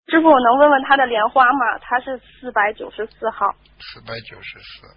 师傅，我能问问他的莲花吗？他是494号。 494。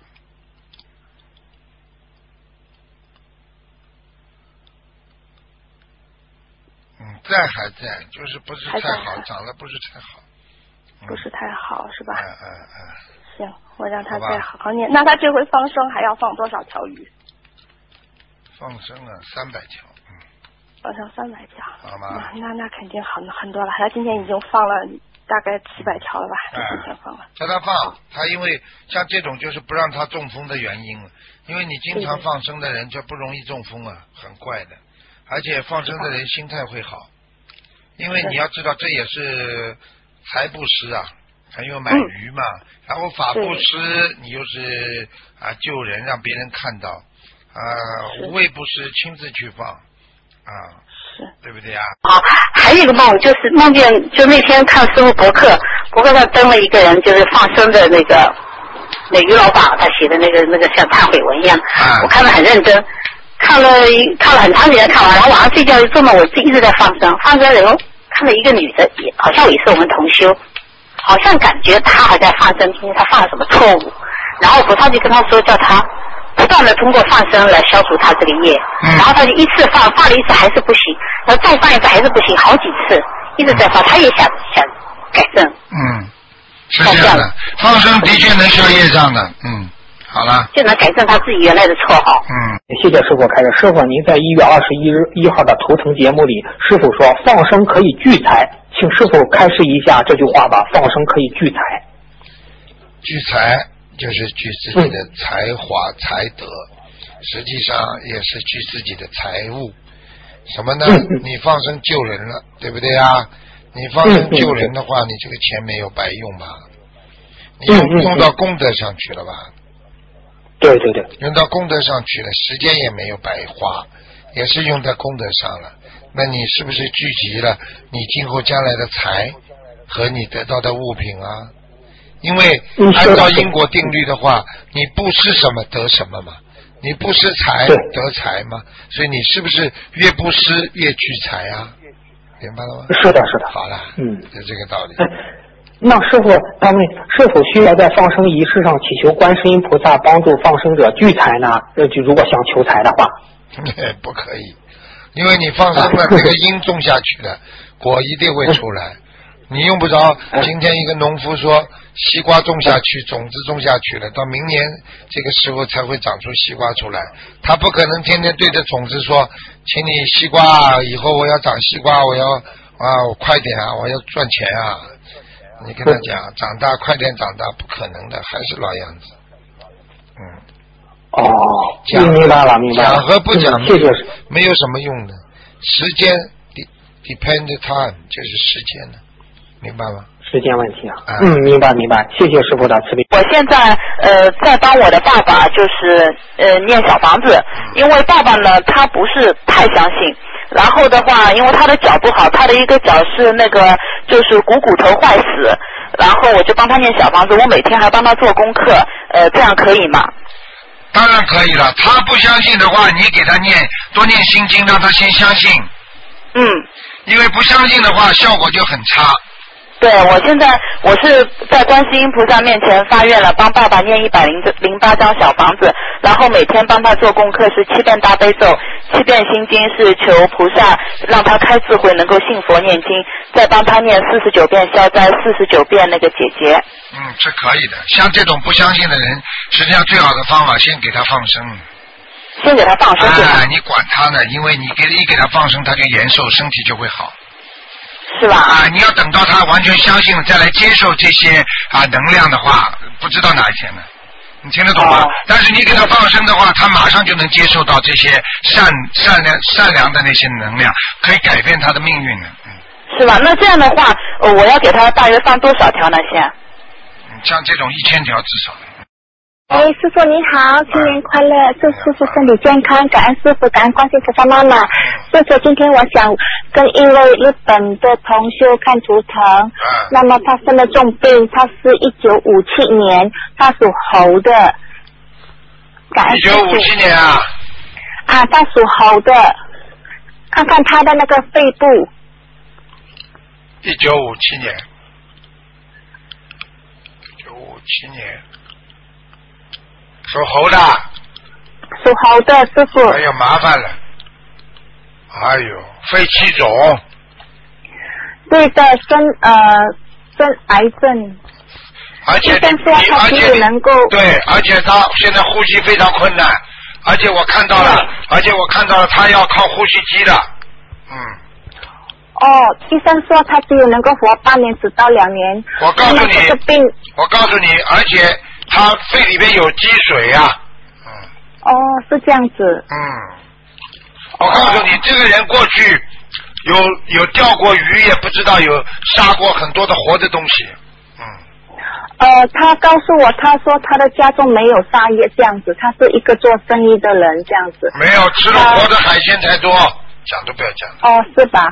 在还在，就是不是太好，长得不是太好。 不是太好是吧？行，我让他再好好念。那他这回放生还要放多少条鱼？ 放生啊，300条。 放生300条。 好吗？ 那肯定很多了。他今天已经放了大概700条了吧？今天放了。 叫他放，他因为像这种就是不让他中风的原因了，因为你经常放生的人就不容易中风啊，很怪的。而且放生的人心态会好，因为你要知道这也是财布施啊，还有买鱼嘛，然后法布施你又是救人，让别人看到无畏布施亲自去放对不对呀？ 还有一个梦就是梦见，就那天看师傅博客上登了一个人就是放生的那于老板他写的那个像忏悔文一样，我看得很认真。看了很长时间看完，然后晚上睡觉就做梦，我一直在放生以后看了一个女的，好像也是我们同修，好像感觉她还在放生，因为她犯了什么错误，然后菩萨就跟她说，叫她不断的通过放生来消除她这个业，然后她就一次放了一次还是不行，然后再放一次还是不行，好几次一直在放，她也想改正。 是这样的，放生的确能消业障的。好了， 就能改正他自己原来的错号。 谢谢师傅开始。师傅，您在1月21号的图腾节目里，师傅说放生可以聚财，请师傅开示一下这句话吧。放生可以聚财， 聚财就是聚自己的才华才德，实际上也是聚自己的财物。什么呢？你放生救人了，对不对啊？你放生救人的话，你这个钱没有白用吧？你用到功德上去了吧？ 对， 用到功德上去了，时间也没有白花，也是用在功德上了。那你是不是聚集了你今后将来的财和你得到的物品啊？因为按照因果定律的话，你布施什么得什么嘛，你布施财得财嘛，所以你是不是越布施越聚财啊？明白了吗？ 是的。 好了，就这个道理。 那师傅，他们是否需要在放生仪式上祈求观世音菩萨帮助放生者聚财呢？就如果想求财的话， 不可以，因为你放生了，这个因种下去了，果一定会出来。你用不着今天一个农夫说西瓜种下去，种子种下去了，到明年这个时候才会长出西瓜出来。他不可能天天对着种子说，请你西瓜以后我要长西瓜，我要我快点我要赚钱你跟他讲，长大快点长大，不可能的，还是老样子。 明白了。 讲和不讲没有什么用的，时间 depend time 就是时间的，明白吗？ 时间问题明白。谢谢师傅的慈悲。 我现在在帮我的爸爸就是念小房子，因为爸爸呢他不是太相信。然后的话，因为他的脚不好，他的一个脚是那个就是股骨头坏死，然后我就帮他念小房子，我每天还帮他做功课，这样可以吗？ 当然可以了，他不相信的话，你给他多念心经，让他先相信。因为不相信的话，效果就很差。 对，我现在我是在观世音菩萨面前发愿了，帮爸爸念108张小房子，然后每天帮他做功课是7遍大悲咒，7遍心经，是求菩萨让他开智慧，能够信佛念经，再帮他念49遍消灾，49遍那个解结。 是可以的。像这种不相信的人，实际上最好的方法先给他放生。 先给他放生你管他呢，因为你给他放生，他就延寿，身体就会好。 是吧？ 你要等到他完全相信了，再来接受这些能量的话，不知道哪一天呢？你听得懂吗？但是你给他放生的话，他马上就能接受到这些善良的那些能量，可以改变他的命运的。 是吧？那这样的话，我要给他大约放多少条呢？先？ 像这种1000条至少。 师傅你好，新年快乐，祝师傅身体健康，感恩师傅，感恩观世菩萨妈妈。师傅，今天我想跟一位日本的同修看图腾，那么他生了重病，他是1957年，他属猴的。感恩师傅。 1957年他属猴的，看看他的那个肺部。 1957年。 57年，属猴的。 属猴的师傅。 哎呀，麻烦了。哎呦，肺气肿。 对的，生癌症。 而且能够对，而且他现在呼吸非常困难，而且我看到了，他要靠呼吸机的。 医生说他只有能够活8年，直到2年。 我告诉你，而且他肺里面有积水啊。 是这样子。 我告诉你，这个人过去有钓过鱼，也不知道有杀过很多的活的东西。 他告诉我，他说他的家中没有杀业这样子，他是一个做生意的人这样子。 没有，吃了活的海鲜太多，讲都不要讲。 是吧？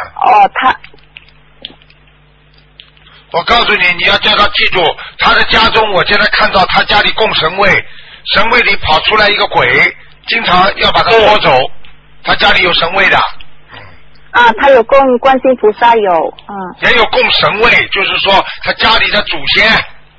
我告诉你，你要叫他记住，他的家中，我现在看到他家里供神位，神位里跑出来一个鬼，经常要把他拖走。他家里有神位的。 他有供观世音菩萨有。 也有供神位，就是说他家里的祖先。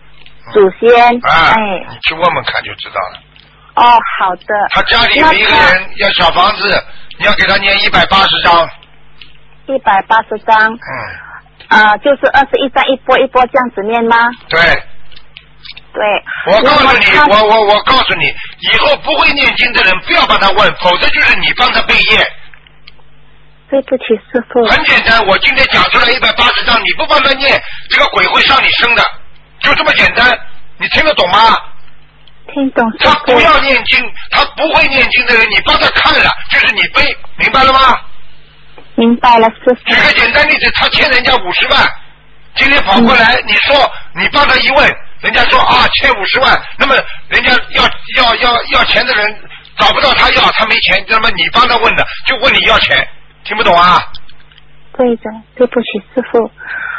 你去问问看就知道了。 好的。 他家里有一个人要小房子，你要给他念180张。 180张。就是21张，一波一波这样子念吗？ 对。 我告诉你，以后不会念经的人不要帮他问，否则就是你帮他背业。 对不起，师父。 很简单，我今天讲出来180张，你不帮他念，这个鬼会上你身的，就这么简单，你听得懂吗？ 听懂。 他不要念经，他不会念经的人，你帮他看了，就是你背，明白了吗？ 明白了，师父。 举个简单例子，他欠人家50万，今天跑过来，你说你帮他一问，人家说欠50万，那么人家要钱的人找不到他要，他没钱，那么你帮他问的，就问你要钱。听不懂啊？ 对的，对不起，师父。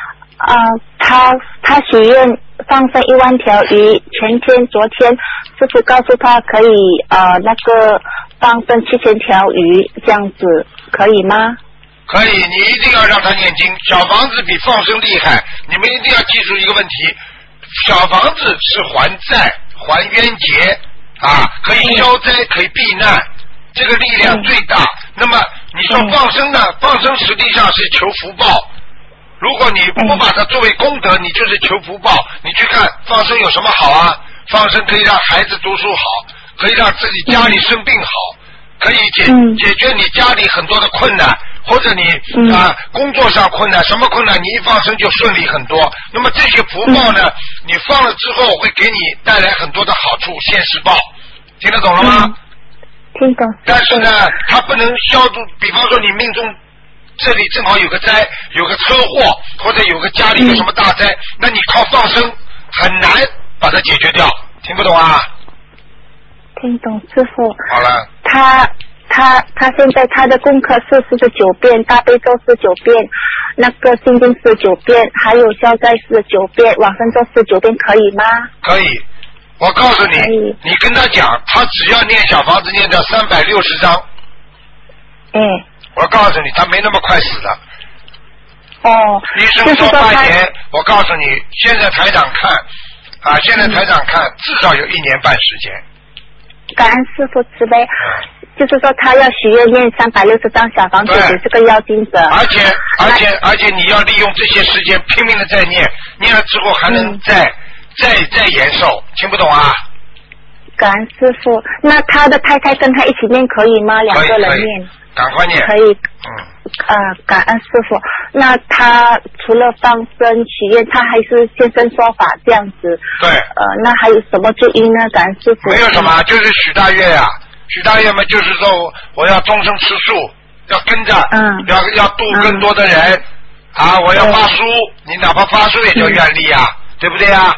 他许愿放生1万条鱼，昨天师父告诉他可以那个放生7000条鱼，这样子可以吗？ 可以，你一定要让他念经。小房子比放生厉害，你们一定要记住一个问题：小房子是还债、还冤结可以消灾，可以避难。这个力量最大。那么你说放生呢？放生实际上是求福报。如果你不把它作为功德，你就是求福报。你去看放生有什么好啊？放生可以让孩子读书好，可以让自己家里生病好，可以解决你家里很多的困难，或者你工作上困难，什么困难你一放生就顺利很多。那么这些福报呢，你放了之后会给你带来很多的好处，现世报。听得懂了吗？ 听懂。 但是呢，它不能消除，比方说你命中这里正好有个灾，有个车祸，或者有个家里有什么大灾，那你靠放生很难把它解决掉。听不懂啊？ 听懂，师父。 好了。 他现在他的功课是49遍，大悲咒49遍，那个心经49遍，还有消灾49遍，往生咒49遍，可以吗？ 可以。我告诉你，你跟他讲，他只要念小房子念到360章。我告诉你，他没那么快死的。医生说半年，我告诉你，现在台长看至少有1年半时间。 感恩师父慈悲，就是说他要许愿念360张小房子给这个要经者。 而且你要利用这些时间拼命的再念了之后还能再延寿，听不懂啊？ 感恩师父，那他的太太跟他一起念可以吗？2个人念。 赶快念。 可以。感恩师父。那他除了放生许愿，他还是现身说法这样子。 对。 那还有什么注意呢？感恩师父。 没有什么，就是许大愿呀。许大愿嘛，就是说我要终身吃素，要跟着，要度更多的人我要发书，你哪怕发书也叫愿力啊，对不对啊？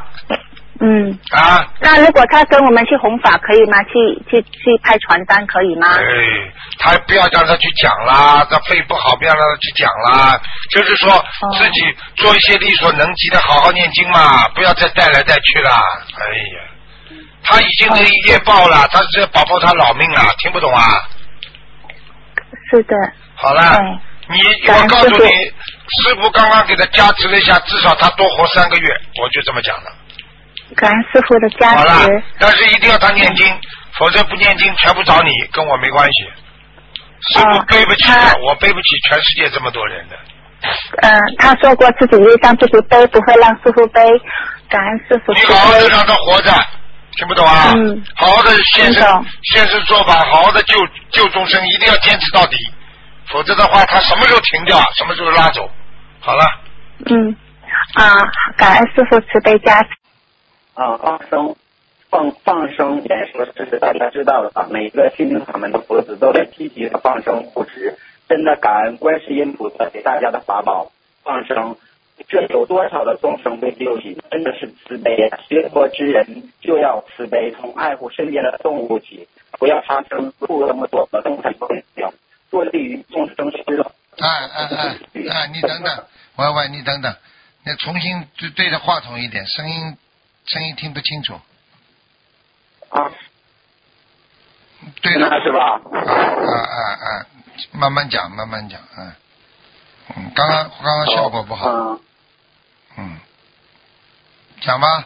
那如果他跟我们去弘法可以吗？去拍传单可以吗？ 他不要让他去讲啦，他肺不好不要让他去讲啦，就是说自己做一些力所能及的，好好念经嘛，不要再带来带去啦。他已经是业报了，他是保护他老命啊，听不懂啊？ 是的。 好了，我告诉你，师父刚刚给他加持了一下，至少他多活3个月，我就这么讲的。 感恩师傅的加持。 好了，但是一定要他念经，否则不念经全部找你，跟我没关系。师傅背不起的，我背不起全世界这么多人的。 他说过自己业障自己背，不会让师傅背。感恩师傅。 你好好的让他活着，听不懂啊？好好的现身说法，好好的救众生，一定要坚持到底，否则的话，他什么时候停掉，什么时候拉走。好了。 感恩师傅慈悲加持。 放生演说，这是大家知道的。每个心灵法门的佛子都在积极的放生护持，真的感恩观世音菩萨给大家的法宝放生。这有多少的众生被救起，真的是慈悲啊！学佛之人就要慈悲，从爱护身边的动物起，不要杀生，不那么多的动产不行，多利于众生失乐。 你等等，喂，你等等，你重新对着话筒一点，声音听不清楚。对的是吧？ 慢慢讲，刚刚效果不好。讲吧。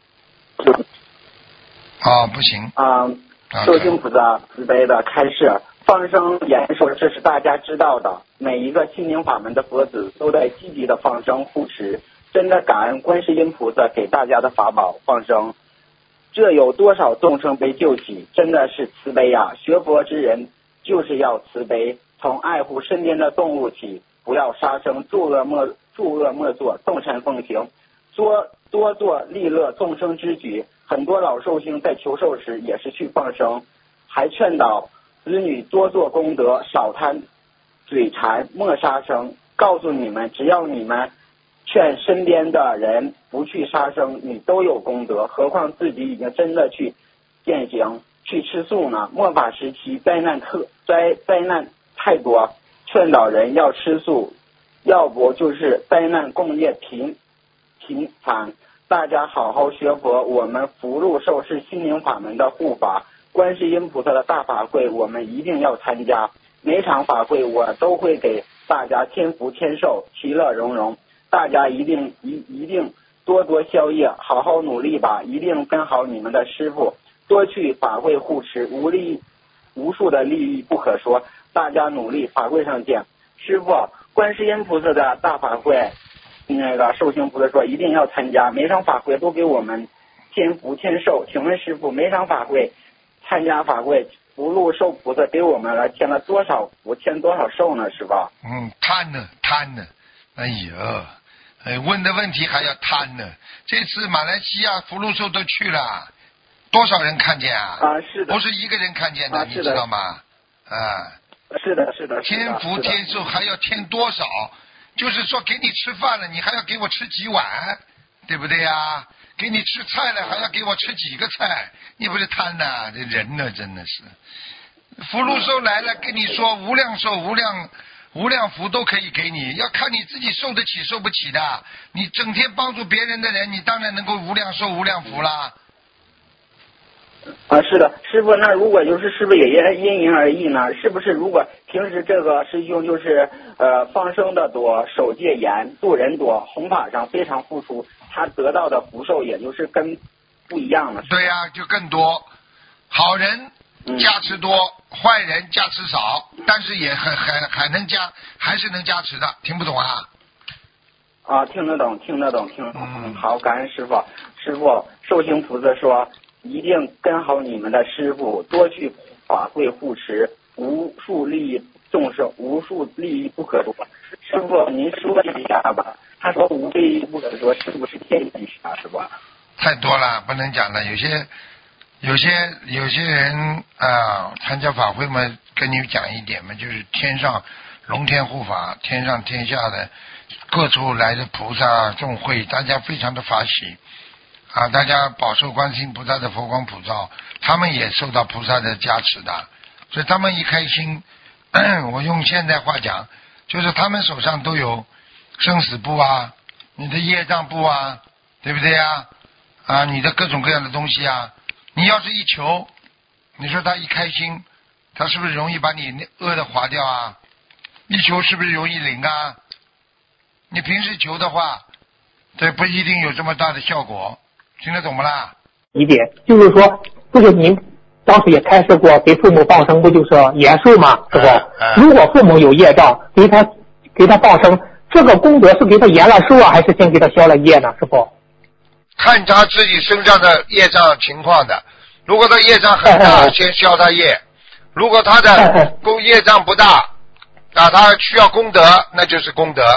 不行。 寿星菩萨慈悲的开示，放生言说，这是大家知道的。每一个心灵法门的佛子都在积极的放生护持，真的感恩观世音菩萨给大家的法宝放生。这有多少众生被救起，真的是慈悲啊！学佛之人就是要慈悲，从爱护身边的动物起，不要杀生，助恶莫作，众善奉行，多做利乐众生之举。很多老寿星在求寿时也是去放生，还劝导子女多做功德，少贪嘴馋，莫杀生。告诉你们，只要你们劝身边的人不去杀生，你都有功德，何况自己已经真的去践行去吃素呢？末法时期灾难太多，劝导人要吃素，要不就是灾难共业频繁。大家好好学佛，我们福禄寿是心灵法门的护法，观世音菩萨的大法会我们一定要参加，每场法会我都会给大家添福添寿，其乐融融。大家一定多多消业，好好努力吧，一定跟好你们的师父，多去法会护持，无数的利益不可说。大家努力，法会上见。师父，观世音菩萨的大法会，那个寿星菩萨说一定要参加，每场法会都给我们添福添寿。请问师父，每场法会参加法会，福禄寿菩萨给我们添了多少福，添多少寿呢？是吧？ 贪呢。哎呦，问的问题还要贪呢。这次马来西亚福禄寿都去了，多少人看见啊？ 是的， 不是一个人看见的，你知道吗？ 是的。 添福添寿还要添多少？就是说给你吃饭了，你还要给我吃几碗，对不对呀？给你吃菜了，还要给我吃几个菜，你不是贪呐？这人呢，真的是。福禄寿来了，跟你说无量寿、无量福都可以给你，要看你自己受得起受不起的。你整天帮助别人的人，你当然能够无量寿无量福啦。 是的，师傅，那如果是不是也因人而异呢？是不是如果平时这个师兄就是放生的多，守戒严，度人多，弘法上非常付出，他得到的福寿也就是跟不一样了。 对呀，就更多。好人加持多，坏人加持少，但是也还能加，还是能加持的。听不懂啊？ 听得懂。好，感恩师傅。师傅，寿星菩萨说一定跟好你们的师傅，多去法会护持，无数利益众生，无数利益不可说。师傅，您说一下吧。他说无利益不可说，是不是天底下是吧？ 太多了，不能讲了。有些人参加法会嘛，跟你讲一点嘛，就是天上龙天护法，天上天下的各处来的菩萨众会，大家非常的法喜。大家饱受观世音菩萨的佛光普照，他们也受到菩萨的加持的，所以他们一开心，我用现代话讲，就是他们手上都有生死簿啊，你的业障簿啊，对不对呀？你的各种各样的东西啊，你要是一求，你说他一开心，他是不是容易把你恶的划掉啊？一求是不是容易灵啊？你平时求的话，对，不一定有这么大的效果。 听得懂不啦？ 理解，就是说，不是您当时也开示过，给父母放生不就是延寿吗？师傅，如果父母有业障，给他放生，这个功德是给他延了寿啊，还是先给他消了业呢？师傅， 看他自己身上的业障情况的。如果他业障很大，先消他业；如果他的业障不大，他需要功德，那就是功德。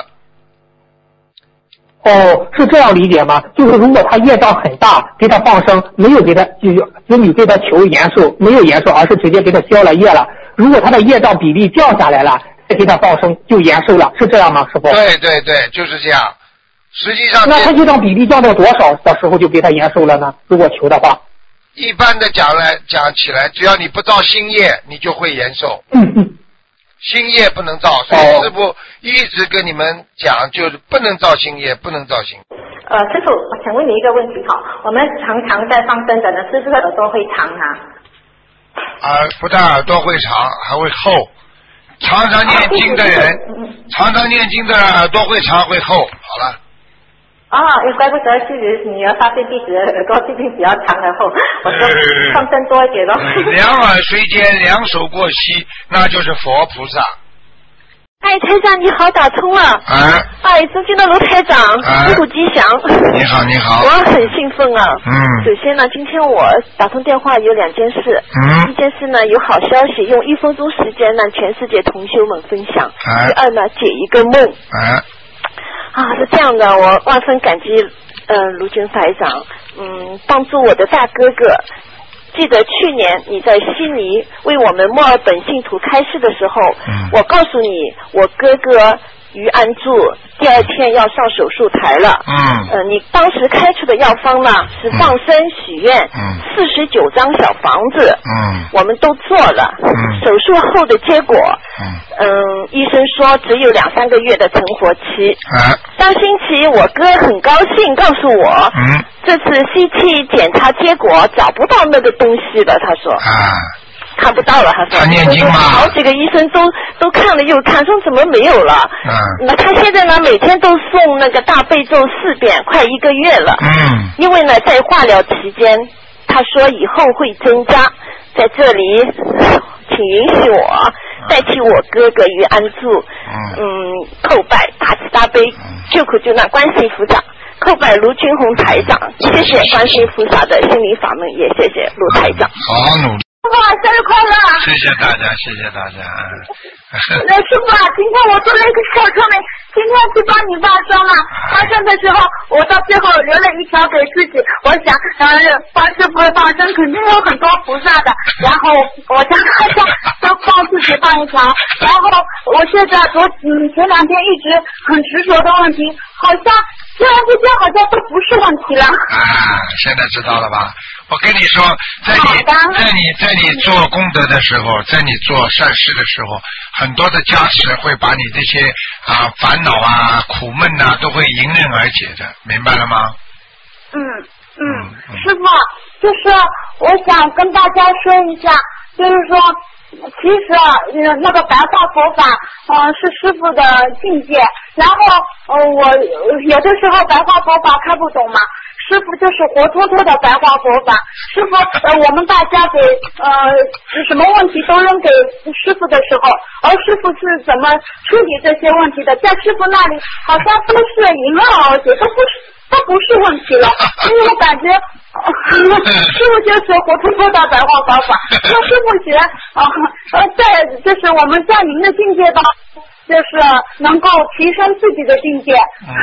哦，是这样理解吗？就是如果他业障很大，给他放生，没有给他子女给他求延寿，没有延寿，而是直接给他消了业了。如果他的业障比例降下来了，再给他放生就延寿了，是这样吗，师傅？ 对对对，就是这样。实际上， 那他业障比例降到多少的时候就给他延寿了呢？如果求的话， 一般的讲起来，只要你不造新业，你就会延寿。新业不能造，所以师父一直跟你们讲，就是不能造新业，不能造新。 师父，我想问你一个问题哈，我们常常在放生的呢，是不是耳朵会长啊？ 不但耳朵会长，还会厚。常常念经的人，耳朵会长会厚。好了。 怪不得是女儿发现弟子的耳朵最近比较长然后我说放生多一点咯。 两耳垂肩，两手过膝，那就是佛菩萨。 哎，台长你好，打通了。尊敬的卢台长，师父吉祥。 你好，你好。 我很兴奋啊。首先呢，今天我打通电话有2件事。一件事呢，有好消息，用1分钟时间让全世界同修们分享。第二呢，解一个梦。是这样的，我万分感激卢军台长，帮助我的大哥哥。记得去年你在悉尼为我们墨尔本信徒开示的时候，我告诉你我哥哥于安柱第2天要上手术台了。你当时开出的药方呢是放生许愿，49张小房子。我们都做了。手术后的结果，医生说只有2-3个月的成活期。上星期我哥很高兴告诉我，这次 CT 检查结果找不到那个东西了，他说。看不到了，他说。他念经吗？ 好几个医生都看了又看，说怎么没有了？那他现在呢，每天都诵那个大悲咒4遍，快1个月了。因为呢，在化疗期间，他说以后会增加。在这里，请允许我代替我哥哥于安柱，叩拜大慈大悲救苦救难观世音菩萨。叩拜卢军宏台长，谢谢观世音菩萨的心灵法门，也谢谢卢台长。 好努力。 师傅，生日快乐！ 谢谢大家，谢谢大家。 师傅，今天我做了一个小聪明，今天去帮你放生了。放生的时候，我到最后留了一条给自己，我想，帮师傅放生肯定有很多菩萨的，然后我想就帮自己放一条。然后我现在前2天一直很执着的问题，好像突然之间好像都不是问题了。 现在知道了吧？我跟你说，在你做功德的时候，在你做善事的时候，很多的加持会把你这些烦恼苦闷都会迎刃而解的，明白了吗？ 师傅，就是我想跟大家说一下，就是说其实那个白话佛法是师父的境界，然后我有的时候白话佛法看不懂嘛，师父就是活脱脱的白话佛法。师父我们大家给什么问题都扔给师父的时候，而师父是怎么处理这些问题的，在师父那里好像都是迎刃而解，都不是问题了。因为我感觉师父就是活脱脱的白话佛法，跟师父学在就是我们在您的境界当中，就是能够提升自己的境界。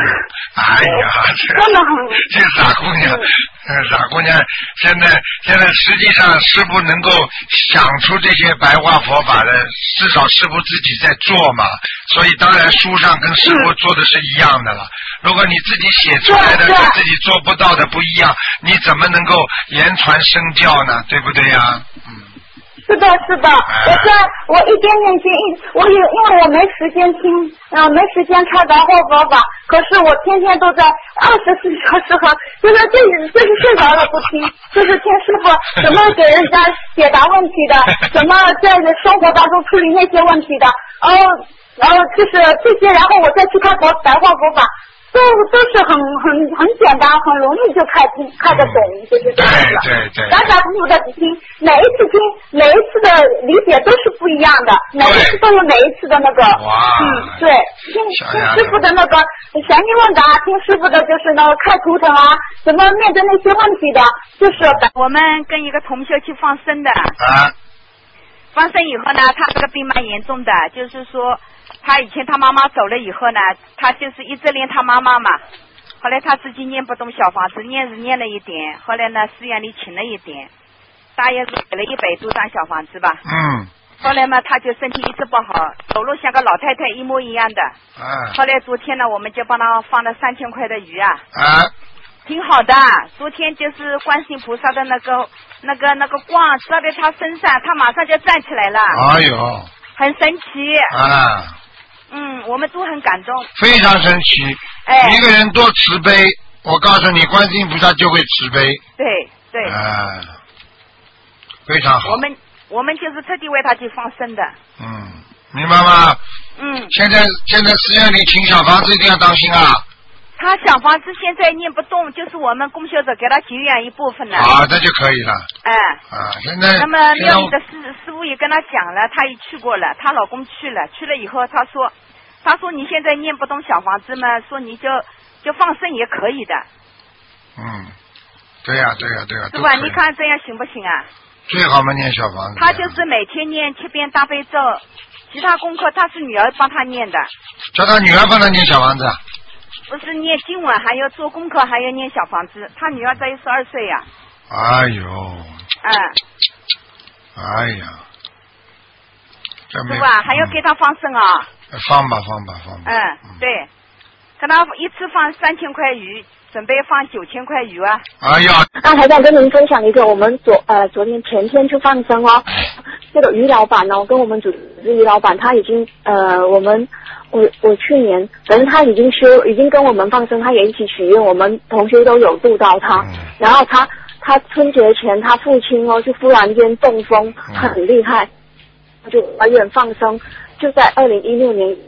真的很。 这傻姑娘，现在实际上师父能够想出这些白话佛法的，至少师父自己在做嘛，所以当然书上跟师父做的是一样的了。如果你自己写出来的跟自己做不到的不一样，你怎么能够言传身教呢？对不对呀？ 是的，我一边念经，因为我没时间听，没时间看白话佛法，可是我天天都在24小时就是睡着了不听，就是听师傅怎么给人家解答问题的，怎么在生活当中处理那些问题的，然后就是这些，然后我再去看白话佛法， 都是很简单，很容易就看得懂，就是这样子。 对。 反反复复的听，每一次的理解都是不一样的，每一次都有每一次的那个。对，听师傅的那个玄疑问答，听师傅的就是那个看图腾啊，怎么面对那些问题的，就是我们跟一个同学去放生的。放生以后呢，他这个病蛮严重的，就是说他以前他妈妈走了以后呢，他就是一直念他妈妈嘛。后来他自己念不动小房子，念了一点，后来呢寺院里请了一点，大约是给了100多张小房子吧。后来嘛，他就身体一直不好，走路像个老太太一模一样的。后来昨天呢，我们就帮他放了3000块的鱼啊。挺好的，昨天就是观世音菩萨的那个光照在他身上，他马上就站起来了。 哎呦， 很神奇。我们都很感动。 非常神奇。一个人多慈悲，我告诉你，观世音菩萨就会慈悲。 对。 非常好。 我们就是特地为他去放生的。 明白吗？现在寺院里请小房子一定要当心啊。 他小房子现在念不动，就是我们供修者给他结缘一部分了。 那就可以了。现在。 那么庙里的师傅也跟他讲了，他也去过了，她老公去了以后，他说你现在念不动小房子嘛，说你就放生也可以的。 对呀。 是吧？你看这样行不行啊？ 最好嘛念小房子。 他就是每天念7遍大悲咒，其他功课他是女儿帮他念的。 叫他女儿帮他念小房子。 不是念经文，还要做功课，还要念小房子。他女儿才12岁呀。 哎呦。哎呀。 是吧？还要给他放生啊。 放吧。 对，跟他一次放3000块鱼，准备放9000块鱼啊。 哎呀。 还想跟您分享一个，我们前天去放生哦，这个于老板哦，跟我们组织于老板，他已经我去年，反正他已经跟我们放生，他也一起许愿，我们同学都有度到他。然后他春节前他父亲就忽然间中风，很厉害，就医院放生，就在2016年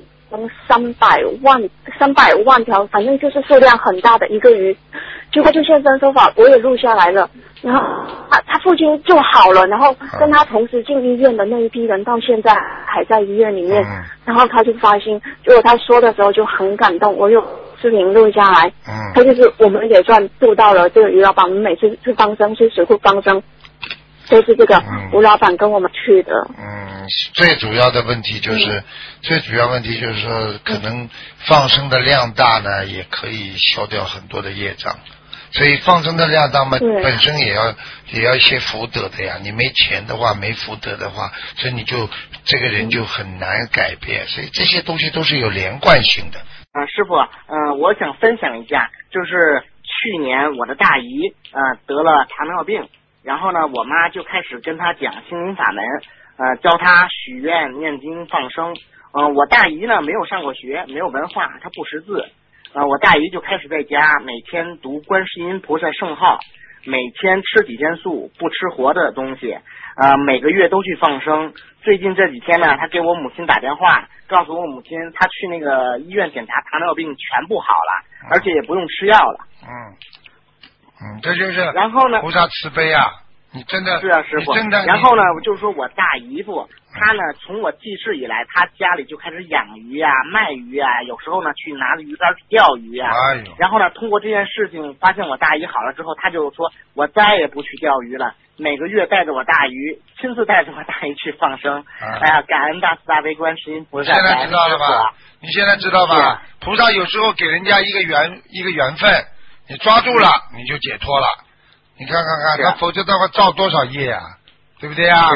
300万条，反正就是数量很大的一个鱼，结果就现身说法，我也录下来了。然后他父亲就好了，然后跟他同时进医院的那一批人到现在还在医院里面。然后他就发心，结果他说的时候就很感动，我有视频录下来。他就是我们也算度到了这个于老板，我们每次去放生去水库放生，都是这个吴老板跟我们去的。 最主要问题就是说，可能放生的量大呢，也可以消掉很多的业障。所以放生的量大嘛，本身也要一些福德的呀。你没钱的话，没福德的话，所以这个人就很难改变。所以这些东西都是有连贯性的。 师傅，我想分享一下，就是去年我的大姨得了糖尿病，然后呢，我妈就开始跟她讲心灵法门，教她许愿、念经、放生。我大姨呢没有上过学，没有文化，她不识字。我大姨就开始在家每天读观世音菩萨圣号，每天吃几天素，不吃活的东西，每个月都去放生。最近这几天呢，她给我母亲打电话，告诉我母亲她去那个医院检查糖尿病全部好了，而且也不用吃药了。 这就是然后呢， 菩萨慈悲啊！你真的是啊，师傅。然后呢，就是说我大姨夫，他呢从我记事以来，他家里就开始养鱼啊、卖鱼啊，有时候呢去拿着鱼竿去钓鱼啊。然后呢，通过这件事情，发现我大姨好了之后，他就说我再也不去钓鱼了，每个月带着我大姨，亲自带着我大姨去放生。哎呀，感恩大慈大悲观世音菩萨。 现在知道了吧？你现在知道吧？菩萨有时候给人家一个缘分，你抓住了，你就解脱了。你看，他否则的话造多少业啊，对不对啊？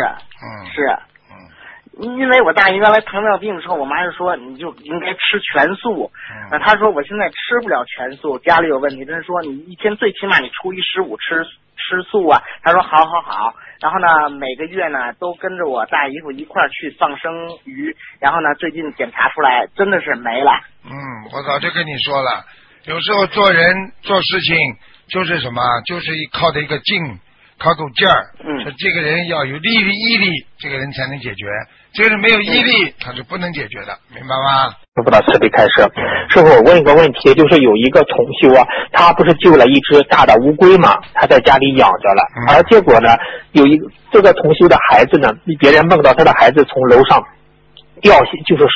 因为我大姨原来糖尿病的时候，我妈就说你就应该吃全素。她说我现在吃不了全素，家里有问题，但是说你一天最起码你初一十五吃素啊。她说好。然后呢，每个月呢都跟着我大姨夫一块去放生鱼，然后呢最近检查出来真的是没了。 我早就跟你说了，有时候做人做事情就是什么，就是靠的一个劲，靠股劲儿。说这个人要有毅力，这个人才能解决。这个人没有毅力，他是不能解决的，明白吗？ 师傅的慈悲开示。师傅，我问一个问题，就是有一个同修啊，他不是救了一只大的乌龟嘛，他在家里养着了，而结果呢，有一个这个同修的孩子呢，别人梦到他的孩子从楼上掉下，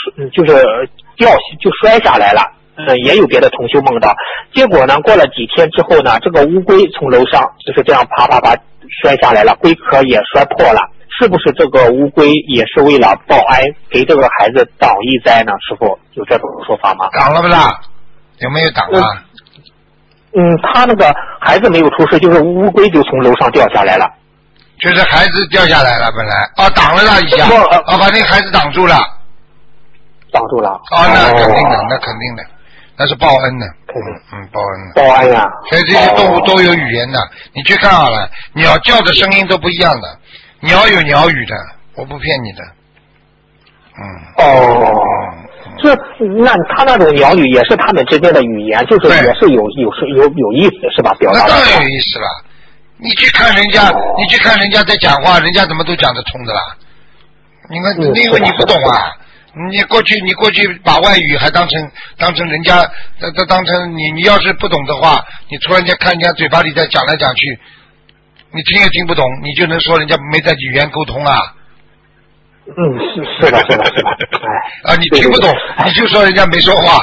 就摔下来了。也有别的同修梦到，结果呢，过了几天之后呢，这个乌龟从楼上就是这样啪摔下来了，龟壳也摔破了。是不是这个乌龟也是为了报恩，给这个孩子挡一灾呢？师傅有这种说法吗？ 挡了不啦？有没有挡啊？ 他那个孩子没有出事，就是乌龟就从楼上掉下来了。 就是孩子掉下来了，本来挡了他一下，把那个孩子挡住了。 挡住了。 那肯定的，那肯定的。那是报恩的，报恩的。 报恩呀！ 所以这些动物都有语言的，你去看好了，鸟叫的声音都不一样的，鸟有鸟语的，我不骗你的。 那他那种鸟语也是他们之间的语言，就是也是有意思是吧？表达。 那当然有意思了。你去看人家在讲话，人家怎么都讲得通的啦？你看，因为你不懂啊。你过去把外语还当成人家当成你要是不懂的话，你突然间看人家嘴巴里在讲来讲去，你听也听不懂，你就能说人家没在语言沟通啊？ 是的。 你听不懂，你就说人家没说话。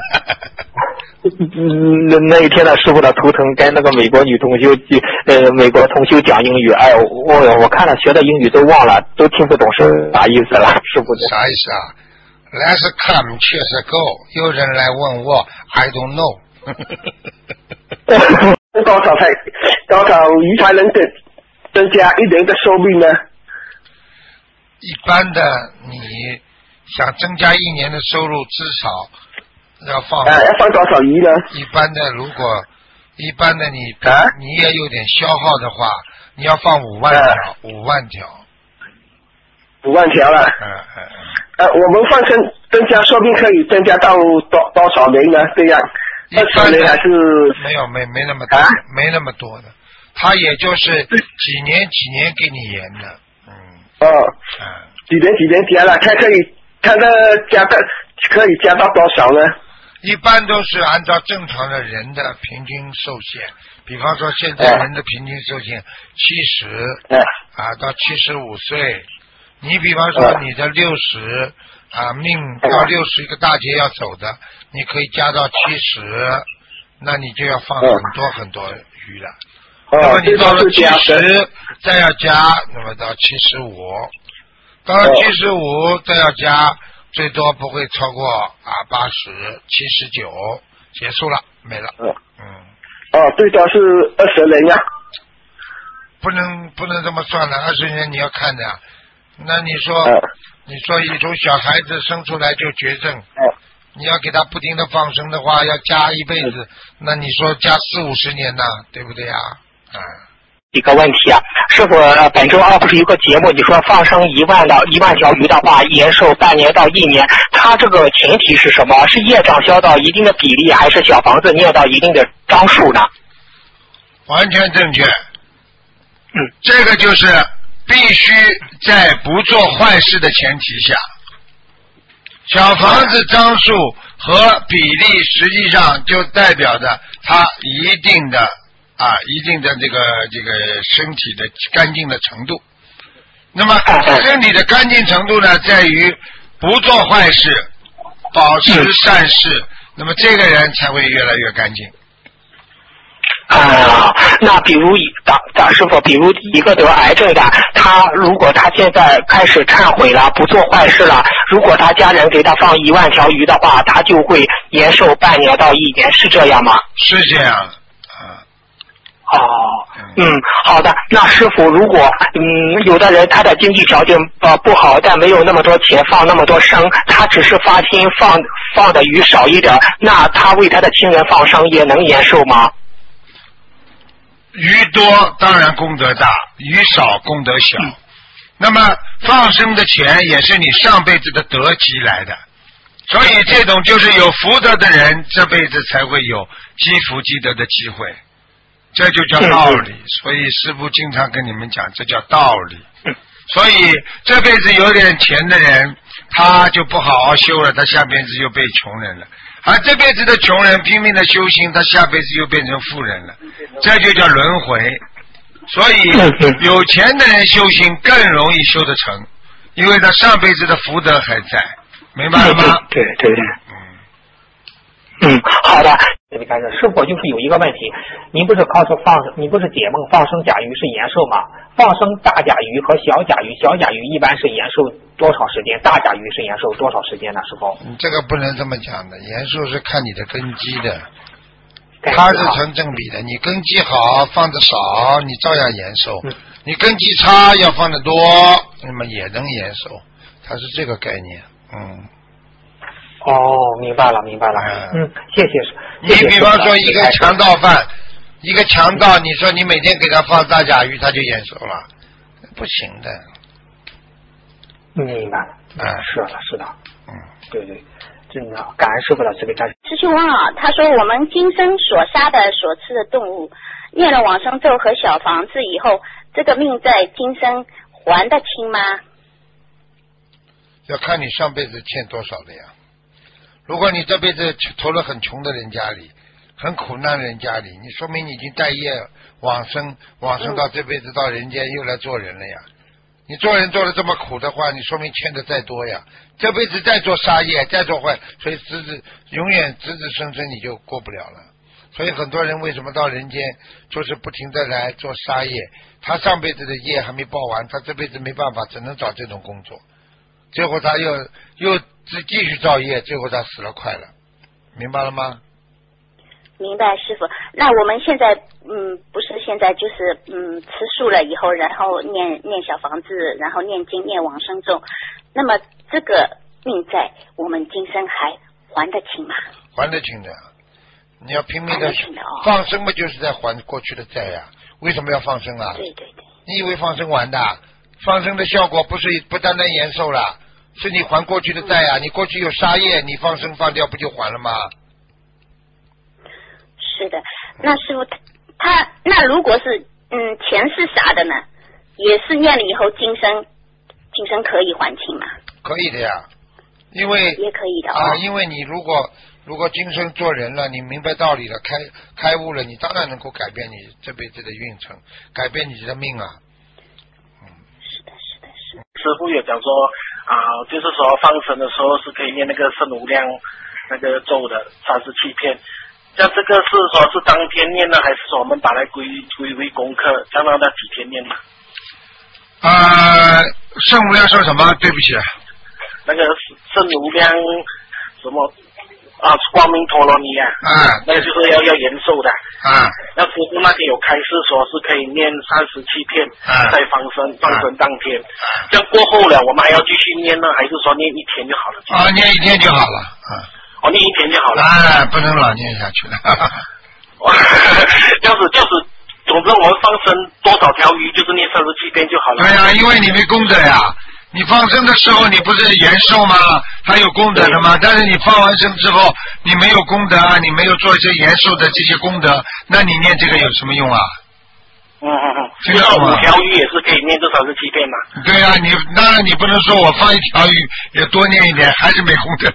那一天的师傅的图腾跟那个美国女同修美国同修讲英语，我看了学的英语都忘了，都听不懂是啥意思了，师傅。 啥意思啊？来是 come 去是 go， 有人来问我 I don't know。 多少鱼才能增加一年的寿命呢？ 一般的你想增加一年的收入，至少要放多少鱼呢？ 一般的你也有点消耗的话，你要放5万条，5万条。 5万条了。我们放生增加寿命可以增加到多少年呢？这样20年还是没那么多，没那么多的，他也就是几年给你延的。几年加了，看的加的可以加到多少呢？ 一般都是按照正常的人的平均寿限，比方说现在人的平均寿限70，到75岁。你比方说你的60命到60一个大劫要走的，你可以加到70，那你就要放很多鱼了。那么你到了70再要加，那么到75，到了75再要加，最多不会超过80、79，结束了，没了。 最多是20年呀。 不能这么算的，20年你要看的。那你说一种小孩子生出来就绝症，你要给他不停的放生的话，要加一辈子，那你说加40-50年呢，对不对呀？ 一个问题啊，师傅，本周2不是有个节目，你说放生1万条鱼的话，延寿半年到1年，它这个前提是什么？是业障消到一定的比例，还是小房子念到一定的张数呢？ 完全正确。这个就是必须在不做坏事的前提下，小房子张数和比例实际上就代表着它一定的这个身体的干净的程度。那么身体的干净程度呢，在于不做坏事，保持善事，那么这个人才会越来越干净。 那比如大师傅，比如一个得癌症的，如果他现在开始忏悔了，不做坏事了，如果他家人给他放1万条鱼的话，他就会延寿半年到1年，是这样吗？ 是这样。 好的。那师傅，如果有的人他的经济条件不好，但没有那么多钱放那么多生，他只是发心放的鱼少一点，那他为他的亲人放生也能延寿吗？ 鱼多当然功德大，鱼少功德小。那么放生的钱也是你上辈子的德积来的，所以这种就是有福德的人，这辈子才会有积福积德的机会，这就叫道理。所以师父经常跟你们讲，这叫道理。所以这辈子有点钱的人， 他就不好好修了，他下辈子又被穷人了。而这辈子的穷人拼命的修行，他下辈子又变成富人了，这就叫轮回。所以有钱的人修行更容易修得成，因为他上辈子的福德还在，明白了吗？ 对。好的。师傅就是有一个问题，您不是你不是解梦放生甲鱼是延寿吗？放生大甲鱼和小甲鱼，小甲鱼一般是延寿多少时间？大甲鱼是延寿多少时间呢？师傅？ 这个不能这么讲的，延寿是看你的根基的，它是成正比的。你根基好，放的少，你照样延寿；你根基差，要放的多，那么也能延寿。它是这个概念。 明白了。谢谢。 你比方说一个强盗犯，一个强盗，你说你每天给他放大甲鱼，他就延寿了，不行的。 明白。是的。对，真的感恩师傅的慈悲开示。 师兄啊，他说我们今生所杀的、所吃的动物，念了往生咒和小房子以后，这个命在今生还得清吗？ 要看你上辈子欠多少的呀。如果你这辈子投了很穷的人家里，很苦难的人家里，你说明你已经带业往生到这辈子到人间又来做人了呀。你做人做的这么苦的话，你说明欠的再多呀。这辈子再做杀业，再做坏，所以永远子孙你就过不了了。所以很多人为什么到人间就是不停的来做杀业，他上辈子的业还没报完，他这辈子没办法，只能找这种工作，最后他又继续造业，最后他死了快了，明白了吗？ 明白，师傅。那我们现在不是现在就是吃素了以后，然后念小房子，然后念经念往生咒，那么这个命债我们今生还还得清吗？ 还得清的，你要拼命的放生嘛，就是在还过去的债呀。为什么要放生啊？ 对。 你以为放生完的？放生的效果不单单延寿了，是你还过去的债呀。你过去有杀业，你放生放掉不就还了吗？ 是的。那师傅他那如果是前世杀的呢，也是念了以后今生可以还清吗？ 可以的呀，因为也可以的因为你如果今生做人了，你明白道理了，开悟了，你当然能够改变你这辈子的运程，改变你的命啊。 是的。 师父也讲说就是说放生的时候是可以念那个圣无量那个咒的37篇。像这个是说是当天念呢，还是说我们把它归为功课，将让它几天念呢？ 圣无量说什么？对不起。 那个圣无量什么光明陀罗尼那个就是要延寿的那师父那天有开示说是可以念37篇在放生当天这样过后了我们还要继续念呢，还是说念一天就好了？ 念一天就好了念一天就好了不能老念下去了这样子总之我们放生多少条鱼就是念37篇就好了。 对呀，因为你没功德呀，你放生的时候你不是延寿吗？还有功德的吗？但是你放完生之后你没有功德你没有做一些延寿的这些功德，那你念这个有什么用啊？ 这个5条鱼也是可以念这37篇嘛？ 对啊，当然你不能说我放1条鱼也多念一点，还是没功德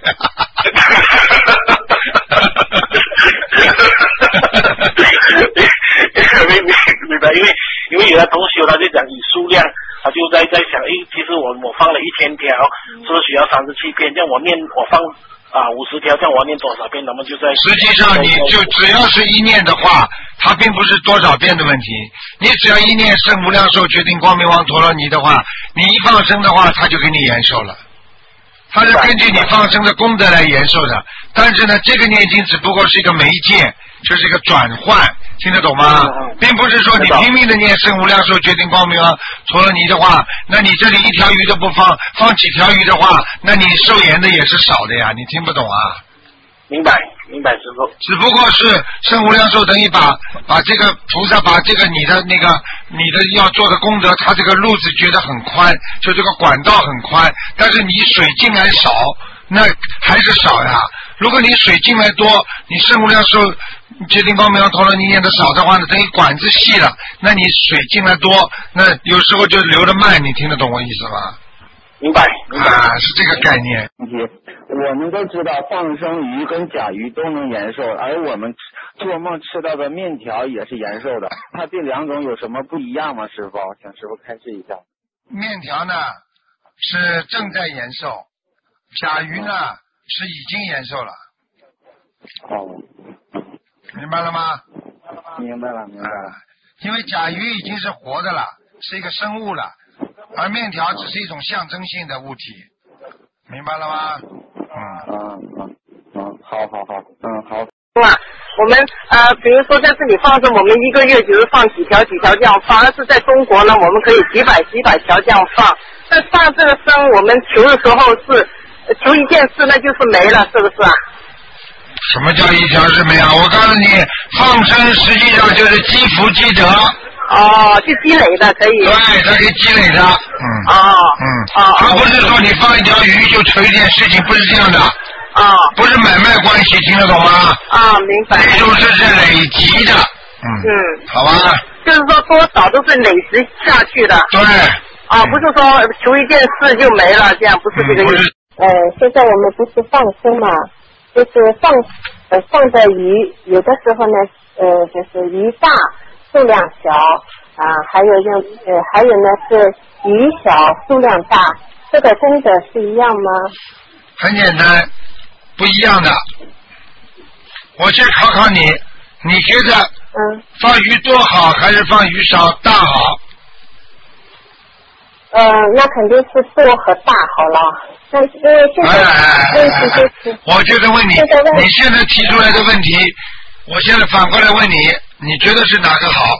明白，因为有的同学他就讲以数量，他就在想，其实我放了1000条，是不是需要37篇？这样我放50条，这样我念多少遍？那么就在实际上你就只要是一念的话，它并不是多少遍的问题。你只要一念圣无量寿决定光明王陀罗尼的话，你一放生的话，它就给你延寿了。它是根据你放生的功德来延寿的，但是呢，这个念经只不过是一个媒介，就是一个转换，听得懂吗？并不是说你拼命的念圣无量寿决定光明王陀罗尼的话，那你这里1条鱼都不放几条鱼的话，那你受延的也是少的呀，你听不懂啊？ 明白师父。 只不过是圣无量寿等于把这个菩萨把这个你的要做的功德，他这个路子觉得很宽，就这个管道很宽，但是你水进来少，那还是少呀。如果你水进来多，你圣无量寿决定光明王陀罗尼念的少的话呢，等于管子细了，那你水进来多，那有时候就流得慢，你听得懂我意思吗？ 明白。 是这个概念。 我们都知道放生鱼跟甲鱼都能延寿，而我们做梦吃到的面条也是延寿的，它这两种有什么不一样吗？师傅，请师傅开示一下。 面条呢是正在延寿，甲鱼呢是已经延寿了。明白了吗？ 明白了。 因为甲鱼已经是活的了，是一个生物了，而面条只是一种象征性的物体，明白了吗？ 好， 我们比如说在这里放生，我们一个月就是放几条这样放，但是在中国呢，我们可以几百条这样放。但放这个生，我们求的时候是求一件事，那就是没了，是不是啊？ 什么叫一条是没有？我告诉你，放生实际上就是积福积德。 就积累的可以。 对，它可以积累的。而不是说你放一条鱼就求一件事情，不是这样的。不是买卖关系，听得懂吗？ 明白。 这种是累积的。好吧。 就是说多少都是累积下去的。 对。 不是说求一件事就没了，这样不是这个意思。 现在我们不是放生嘛，就是放的鱼，有的时候呢，就是鱼大数量小还有呢是鱼小数量大，这个功德是一样吗？ 很简单，不一样的。我先考考你，你觉得放鱼多好还是放鱼少大好？ 那肯定是多和大好了。但是因为现在问题就是， 我觉得问你，你现在提出来的问题，我现在反过来问你，你觉得是哪个好？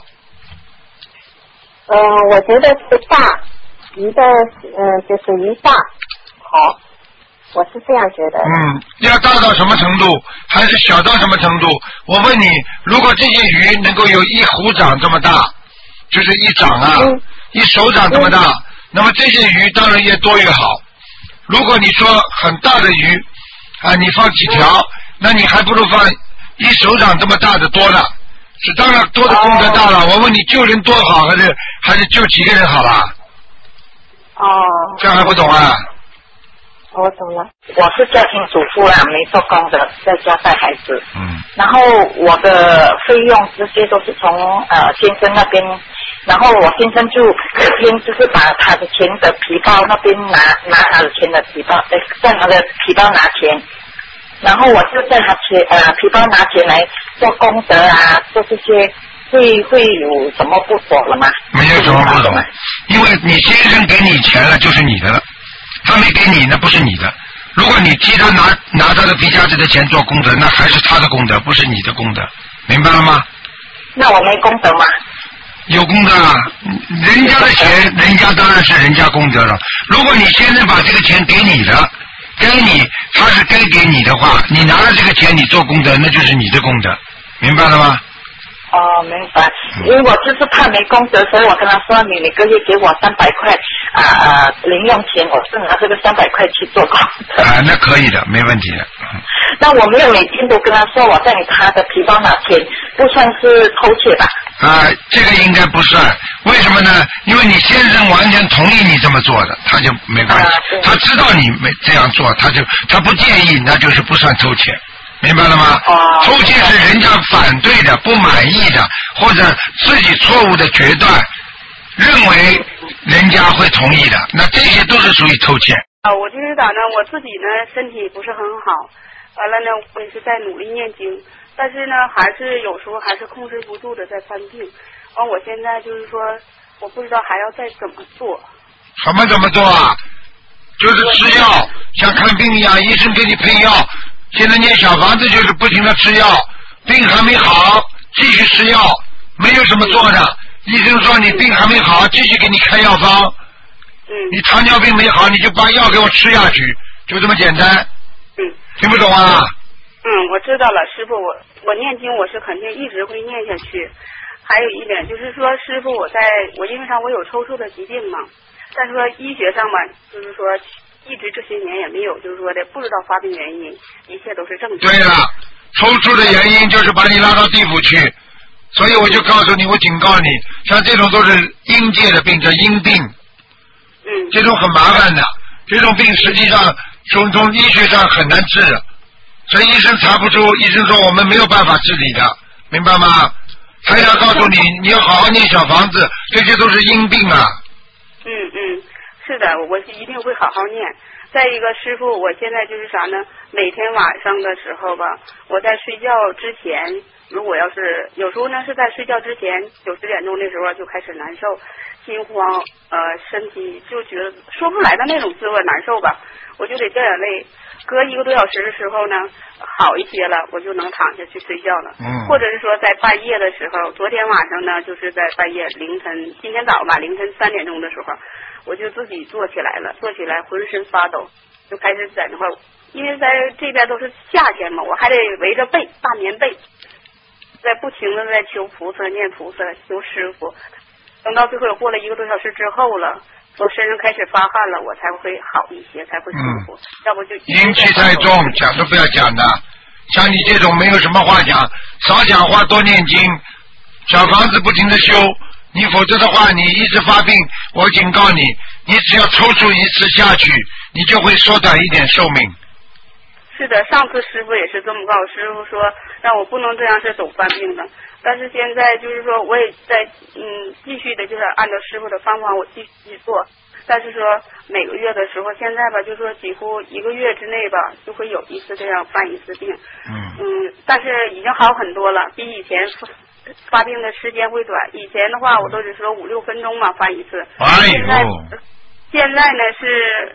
我觉得是大鱼的，就是鱼大好，我是这样觉得。 要大到什么程度，还是小到什么程度？我问你，如果这些鱼能够有一虎掌这么大，就是一掌一手掌这么大，那么这些鱼当然越多越好。如果你说很大的鱼你放几条，那你还不如放一手掌这么大的多了。是当然多的功德大了。我问你，救人多好还是救几个人好啦？这样还不懂啊？ 我懂了。 我是家庭主妇啦，没做工的，在家带孩子。然后我的费用这些都是从先生那边，然后我先生就每天就是把他的钱的皮包那边拿他的钱的皮包，在他的皮包拿钱，然后我就在他皮包拿钱来做功德做这些，会有什么不妥了吗？ 没有什么不妥，因为你先生给你钱了就是你的了，他没给你那不是你的。如果你替他拿他的皮夹子的钱做功德，那还是他的功德，不是你的功德，明白了吗？ 那我没功德吗？ 有功德啊，人家的钱，人家当然是人家功德了。如果你先生把这个钱给你的，他是该给你的话，你拿了这个钱你做功德，那就是你的功德，明白了吗？ 明白。因为我就是怕没功德，所以我跟他说，你每个月给我300块零用钱，我是拿这个300块去做功德。 那可以的，没问题的。 那我没有每天都跟他说我在他的皮包拿钱，不算是偷窃吧？ 这个应该不算。为什么呢？因为你先生完全同意你这么做的，他就没关系。他知道你没这样做，他不介意，那就是不算偷窃。明白了吗？偷窃是人家反对的、不满意的，或者自己错误的决断，认为人家会同意的，那这些都是属于偷窃。 我就是咋呢？我自己呢身体不是很好，完了呢我也是在努力念经，但是呢还是有时候还是控制不住的在犯病。我现在就是说，我不知道还要再怎么做。 怎么做啊？就是吃药，像看病一样，医生给你配药。现在念小房子就是不停的吃药，病还没好继续吃药，没有什么做的。医生说你病还没好，继续给你开药方。你糖尿病没好，你就把药给我吃下去，就这么简单。听不懂啊？ 我知道了，师傅，我念经我是肯定一直会念下去。还有一点就是说，师傅，我因为上我有抽搐的疾病嘛，但是说医学上嘛，就是说。一直这些年也没有，就是说的不知道发病原因，一切都是正常。 对了，抽搐的原因就是把你拉到地府去，所以我就告诉你，我警告你，像这种都是阴界的病，叫阴病。这种很麻烦的。 这种病实际上从医学上很难治，所以医生查不出，医生说我们没有办法治理的，明白吗？还要告诉你，你要好好念小房子，这些都是因病啊。 是的，我一定会好好念。再一个，师傅，我现在就是啥呢？每天晚上的时候吧，我在睡觉之前，如果要是有时候呢是在睡觉之前9、10点钟的时候就开始难受，心慌，身体就觉得说不出来的那种滋味，难受吧，我就得掉眼泪。隔1个多小时的时候呢，好一些了，我就能躺下去睡觉了。或者是说在半夜的时候，昨天晚上呢，就是在半夜凌晨，今天早吧，凌晨3点钟的时候，我就自己坐起来了，坐起来浑身发抖，就开始在那块，因为在这边都是夏天嘛，我还得围着被大棉被，在不停的在求菩萨、念菩萨、求师傅。等到最后过了1个多小时之后了，我身上开始发汗了，我才会好一些，才会舒服。要不就阴气太重，讲都不要讲的。像你这种没有什么话讲，少讲话，多念经，小房子不停的修。你否则的话，你一直发病，我警告你，你只要抽搐1次下去，你就会缩短一点寿命。 是的，上次师傅也是这么告诉师傅说，让我不能这样是总犯病的。但是现在就是说，我也在继续的，就是按照师傅的方法我继续做。但是说每个月的时候，现在吧，就说几乎1个月之内吧，就会有1次这样犯1次病。但是已经好很多了，比以前发病的时间会短。以前的话，我都只说5、6分钟嘛犯1次。现在呢是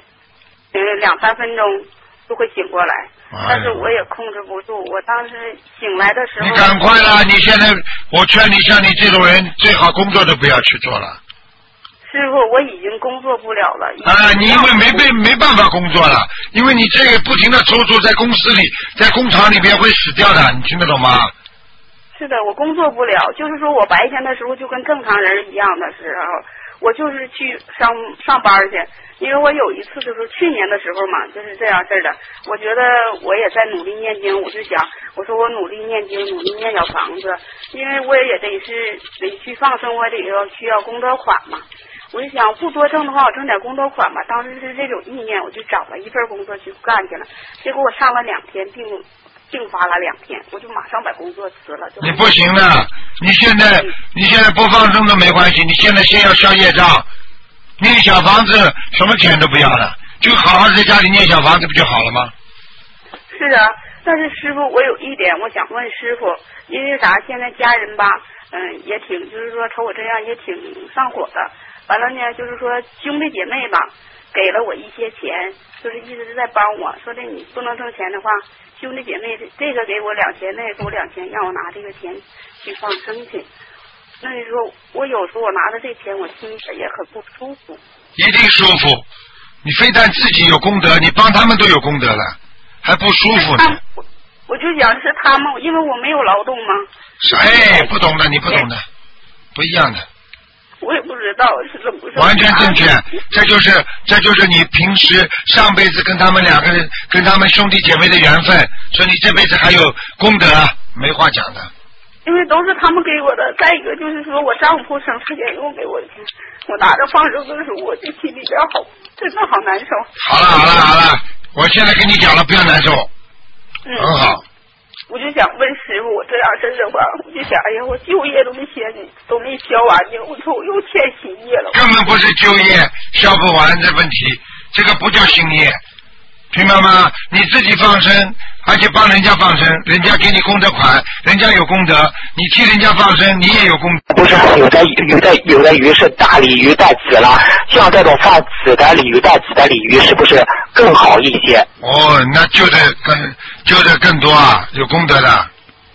2、3分钟就会醒过来。但是我也控制不住，我当时醒来的时候，你赶快啦！你现在，我劝你，像你这种人，最好工作都不要去做了。 师傅，我已经工作不了了。 你因为没办法工作了，因为你这个不停的抽搐，在公司里，在工厂里边会死掉的，你听得懂吗？ 是的，我工作不了，就是说我白天的时候就跟正常人一样的时候，我就是去上班去。因为我有一次就是去年的时候嘛，就是这样式的。我觉得我也在努力念经，我就想，我说我努力念经，努力念小房子，因为我也得去放生，我得需要功德款嘛。我就想不多挣的话，我挣点功德款吧。当时是这种意念，我就找了一份工作去干去了。结果我上了2天病发了2天，我就马上把工作辞了。 你不行的，你现在不放生都没关系，你现在先要消业障。念小房子什么钱都不要了，就好好在家里念小房子不就好了吗？ 是啊，但是师傅，我有一点我想问师傅，因为啥？现在家人吧，也挺，就是说瞅我这样也挺上火的。完了呢，就是说兄弟姐妹吧，给了我一些钱，就是一直在帮我，说的你不能挣钱的话，兄弟姐妹这个给我2000，那个给我2000，让我拿这个钱去放生去。那你说我有时候我拿着这钱，我心里也很不舒服。 一定舒服，你非但自己有功德，你帮他们都有功德了，还不舒服呢。 我就想是他们，因为我没有劳动嘛。 不懂的，你不懂的，不一样的。 我也不知道是怎么回事。 完全正确，这就是你平时上辈子跟他们2个人，跟他们兄弟姐妹的缘分，所以你这辈子还有功德，没话讲的。 因为都是他们给我的，再一个就是说我丈夫省吃俭用给我的钱，我拿着放生的时候，我这心里边真的好难受。 好了，我现在跟你讲了，不要难受。很好。 我就想问师傅，我这样式的话，我就想，哎呀，我旧业都没消完呢，我说我又欠新业了。 根本不是旧业消不完的问题，这个不叫新业，明白吗？你自己放生，而且帮人家放生，人家给你功德款，人家有功德，你替人家放生，你也有功德。 不是有的鱼是大鲤鱼带籽了，像这种放籽的鲤鱼带籽的鲤鱼是不是更好一些？ 那救的更多啊，有功德的。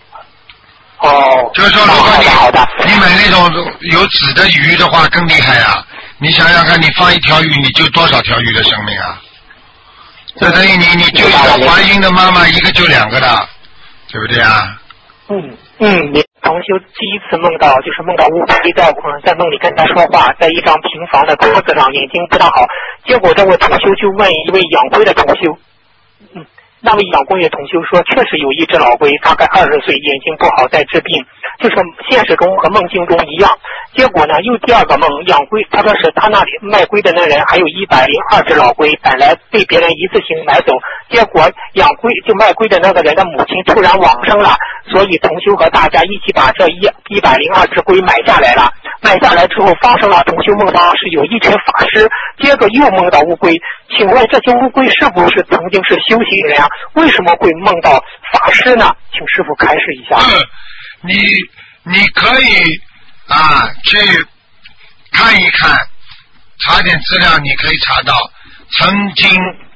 就是说，如果你买那种有籽的鱼的话，更厉害啊！你想想看，你放1条鱼，你救多少条鱼的生命啊？这等于你救一个怀孕的妈妈，一个救2个的，对不对啊？ 你同修第一次梦到乌龟在梦里跟他说话，在一张平房的桌子上，眼睛不大好。结果这位同修就问一位养龟的同修， 那位养龟的同修说，确实有一只老龟，大概20岁，眼睛不好在治病，就是现实中和梦境中一样。结果呢，又第二个梦，养龟，他说是他那里卖龟的那人还有102只老龟，本来被别人一次性买走，结果养龟就卖龟的那个人的母亲突然往生了，所以同修和大家一起把这102只龟买下来了。买下来之后，发生了同修梦到是有一群法师，接着又梦到乌龟。请问这些乌龟是不是曾经是修行人啊？为什么会梦到法师呢？请师父开示一下。 你可以去看一看，查点资料，你可以查到曾经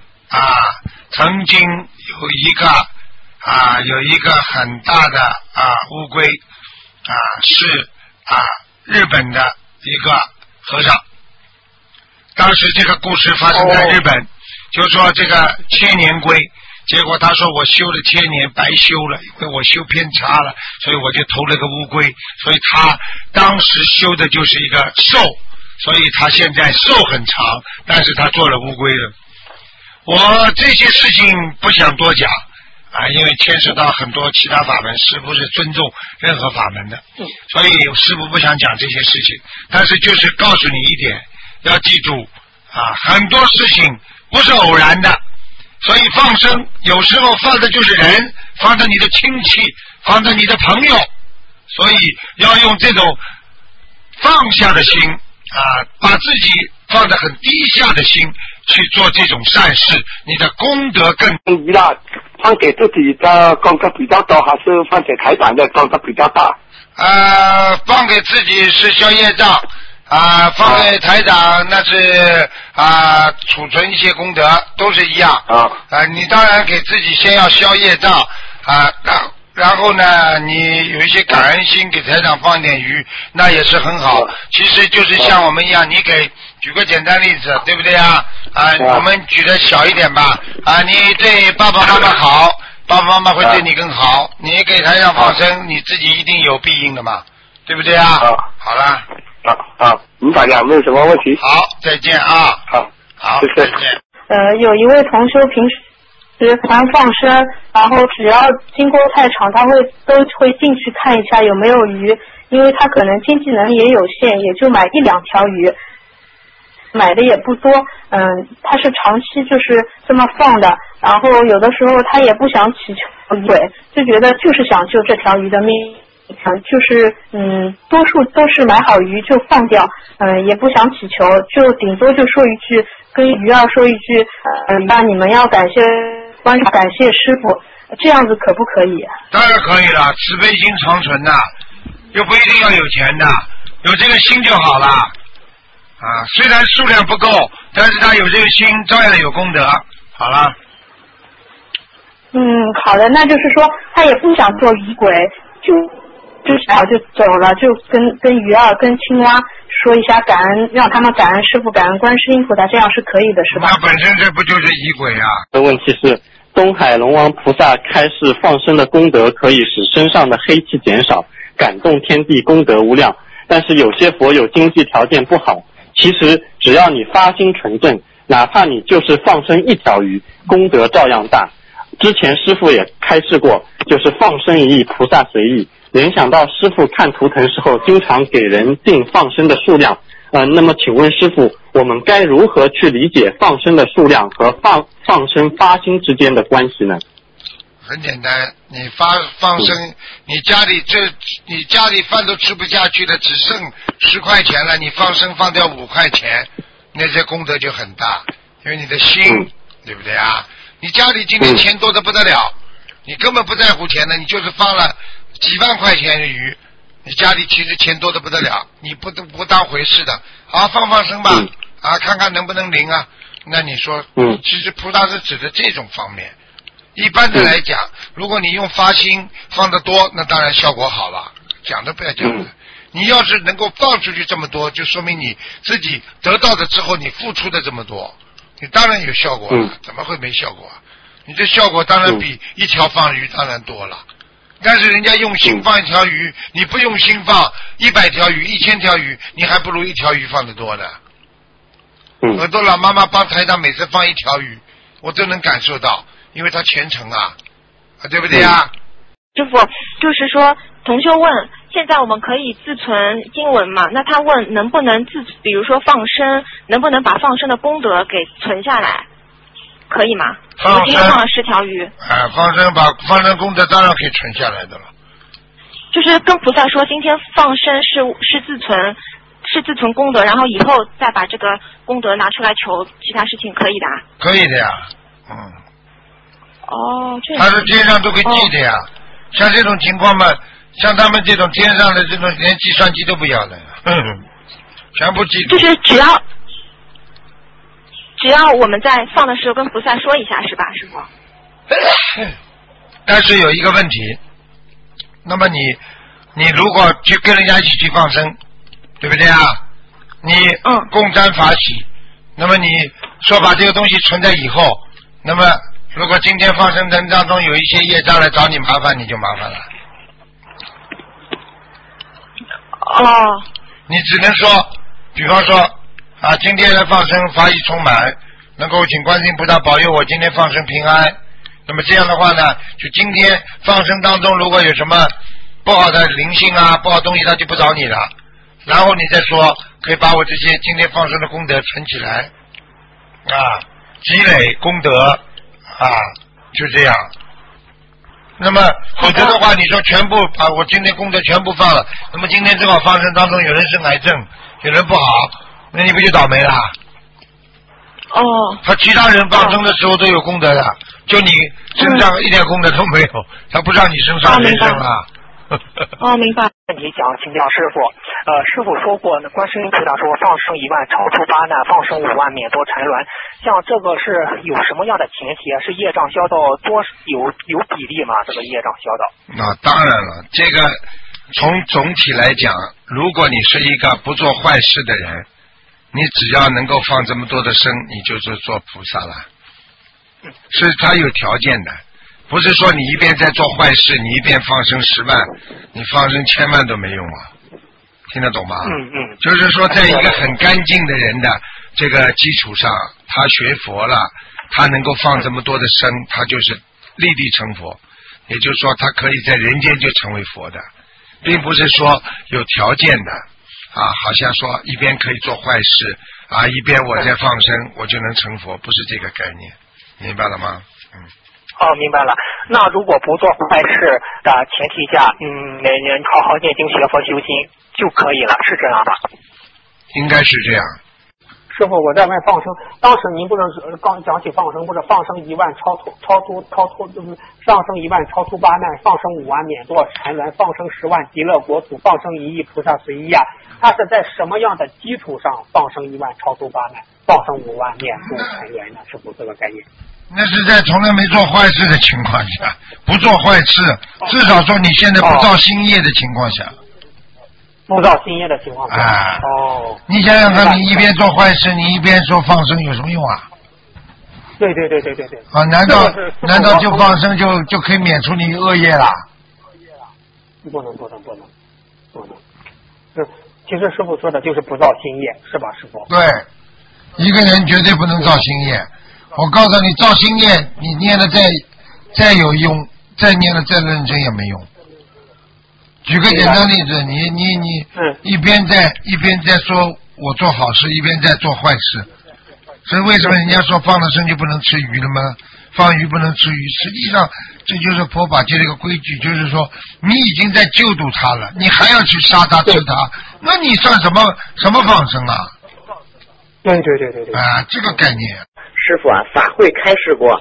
有一个很大的乌龟是日本的一个和尚。当时这个故事发生在日本，就说这个千年龟，结果他说我修了千年白修了，因为我修偏差了，所以我就投了个乌龟，所以他当时修的就是一个寿，所以他现在寿很长，但是他做了乌龟了。我这些事情不想多讲因为牵涉到很多其他法门，师父是尊重任何法门的，所以师父不想讲这些事情，但是就是告诉你一点，要记住很多事情不是偶然的，所以放生有时候放的就是人，放的你的亲戚，放的你的朋友，所以要用这种放下的心把自己放得很低下的心去做这种善事，你的功德更低了。放给自己的功德比较多，还是放给台长的功德比较大？ 放给自己是消业障放给台长那是储存一些功德，都是一样你当然给自己先要消业障然后呢你有一些感恩心，给台长放一点鱼，那也是很好。其实就是像我们一样，你举个简单例子，对不对我们举的小一点吧你对爸爸妈妈好，爸爸妈妈会对你更好，你给台长放生，你自己一定有必应的嘛，对不对好了明白了，没有什么问题。 好，再见好， 谢谢。 再见。 有一位同修平时常放生，然后只要经过菜场，他都会进去看一下有没有鱼，因为他可能经济能力也有限，也就买1-2条鱼，买的也不多。他是长期就是这么放的，然后有的时候他也不想祈求鱼，就觉得就是想救这条鱼的命。就是多数都是买好鱼就放掉，也不想祈求，就顶多就说一句，跟鱼儿说一句，那你们要感谢观察，感谢师父，这样子可不可以？ 当然可以了，慈悲心长存的，又不一定要有钱的，有这个心就好了虽然数量不够，但是他有这个心，照样有功德。好了。 好的，那就是说他也不想做鱼鬼，就走了，就跟鱼儿跟青蛙说一下感恩，让他们感恩师父，感恩观世音菩萨，这样是可以的，是吧？ 那本身这不就是仪轨的问题是，东海龙王菩萨开示放生的功德可以使身上的黑气减少，感动天地，功德无量。但是有些佛友经济条件不好，其实只要你发心纯正，哪怕你就是放生1条鱼，功德照样大。之前师父也开示过，就是放生1亿，菩萨随意。联想到师父看图腾时候经常给人定放生的数量，那么请问师父，我们该如何去理解放生的数量和放生发心之间的关系呢？ 很简单，你放生，你家里饭都吃不下去了，只剩10块钱了，你放生放掉5块钱，那些功德就很大，因为你的心，对不对你家里今天钱多得不得了，你根本不在乎钱的，你就是放了几万块钱的鱼，你家里其实钱多得不得了，你不当回事的。好，放生吧，看看能不能灵那你说，其实菩萨是指的这种方面。一般的来讲，如果你用发心放得多，那当然效果好了，讲都不要讲了。你要是能够放出去这么多，就说明你自己得到的之后，你付出的这么多，你当然有效果了，怎么会没效果你这效果当然比1条放鱼当然多了。但是人家用心放1条鱼，你不用心放100条鱼、1000条鱼，你还不如1条鱼放得多呢。很多老妈妈帮台长每次放1条鱼，我都能感受到， 因为他虔诚啊，对不对啊？ 师傅，就是说，同修问，现在我们可以自存经文嘛？那他问能不能比如说放生，能不能把放生的功德给存下来？可以吗？我今天放了10条鱼。 把放生功德当然可以存下来的了。 就是跟菩萨说，今天放生是自存功德，然后以后再把这个功德拿出来求其他事情，可以的。 可以的呀， 这样。 他是天上都会记的呀。像这种情况嘛，像他们这种天上的这种连计算机都不要的，全部记住。 就是只要我们在放的时候跟菩萨说一下，是吧，师傅？ 但是有一个问题，那么你如果去跟人家一起去放生，对不对啊？你共沾法喜，那么你说把这个东西存在以后，那么如果今天放生人当中有一些业障来找你麻烦，你就麻烦了。你只能说，比方说啊，今天的放生法喜充满，能够请观世音菩萨保佑我今天放生平安。那么这样的话呢，就今天放生当中如果有什么不好的灵性啊，不好东西，他就不找你了。然后你再说，可以把我这些今天放生的功德存起来，积累功德。就这样。那么否则的话，你说全部把我今天功德全部放了，那么今天正好放生当中有人生癌症，有人不好，那你不就倒霉了？他其他人放生的时候都有功德的，就你身上一点功德都没有，他不让你身上人生了。 明白。 问题想请教师傅，师傅说过，观世音菩萨说放生1万超出8难，放生5万免多缠乱。像这个是有什么样的前提？是业障消到有比例吗？这个业障消到？ 那当然了，这个从总体来讲，如果你是一个不做坏事的人，你只要能够放这么多的生，你就是做菩萨了。是他有条件的。不是说你一边在做坏事，你一边放生10万，你放生1000万都没用啊，听得懂吗？就是说，在一个很干净的人的这个基础上，他学佛了，他能够放这么多的生，他就是立地成佛。也就是说，他可以在人间就成为佛的，并不是说有条件的好像说一边可以做坏事一边我在放生，我就能成佛，不是这个概念，明白了吗？ 明白了。那如果不做坏事的前提下，好好念经学佛修心就可以了，是这样吧？ 应该是这样。 师傅，我在问放生，当时您不是刚讲起放生，不是放生1万超出，就是放生1万超出8难，放生5万免多缠乱，放生10万极乐国土，放生1亿菩萨随意啊。他是在什么样的基础上放生1万超出8难，放生5万免多缠乱呢？师傅，这个概念。 那是在从来没做坏事的情况下，不做坏事，至少说你现在不造新业的情况下。 不造新业的情况下。 你想想看，你一边做坏事，你一边说放生有什么用啊？ 对。难道就放生就可以免除你恶业了？不能。其实师傅说的就是不造新业，是吧，师傅？ 对，一个人绝对不能造新业。我告诉你，造新业，你念的再有用，再念的再认真也没用。举个简单例子，你一边在说我做好事，一边在做坏事，所以为什么人家说放了生就不能吃鱼了吗？放鱼不能吃鱼，实际上这就是佛法界的一个规矩，就是说你已经在救度他了，你还要去杀他吃他，那你算什么放生啊？ 对。 这个概念。 师傅法会开示过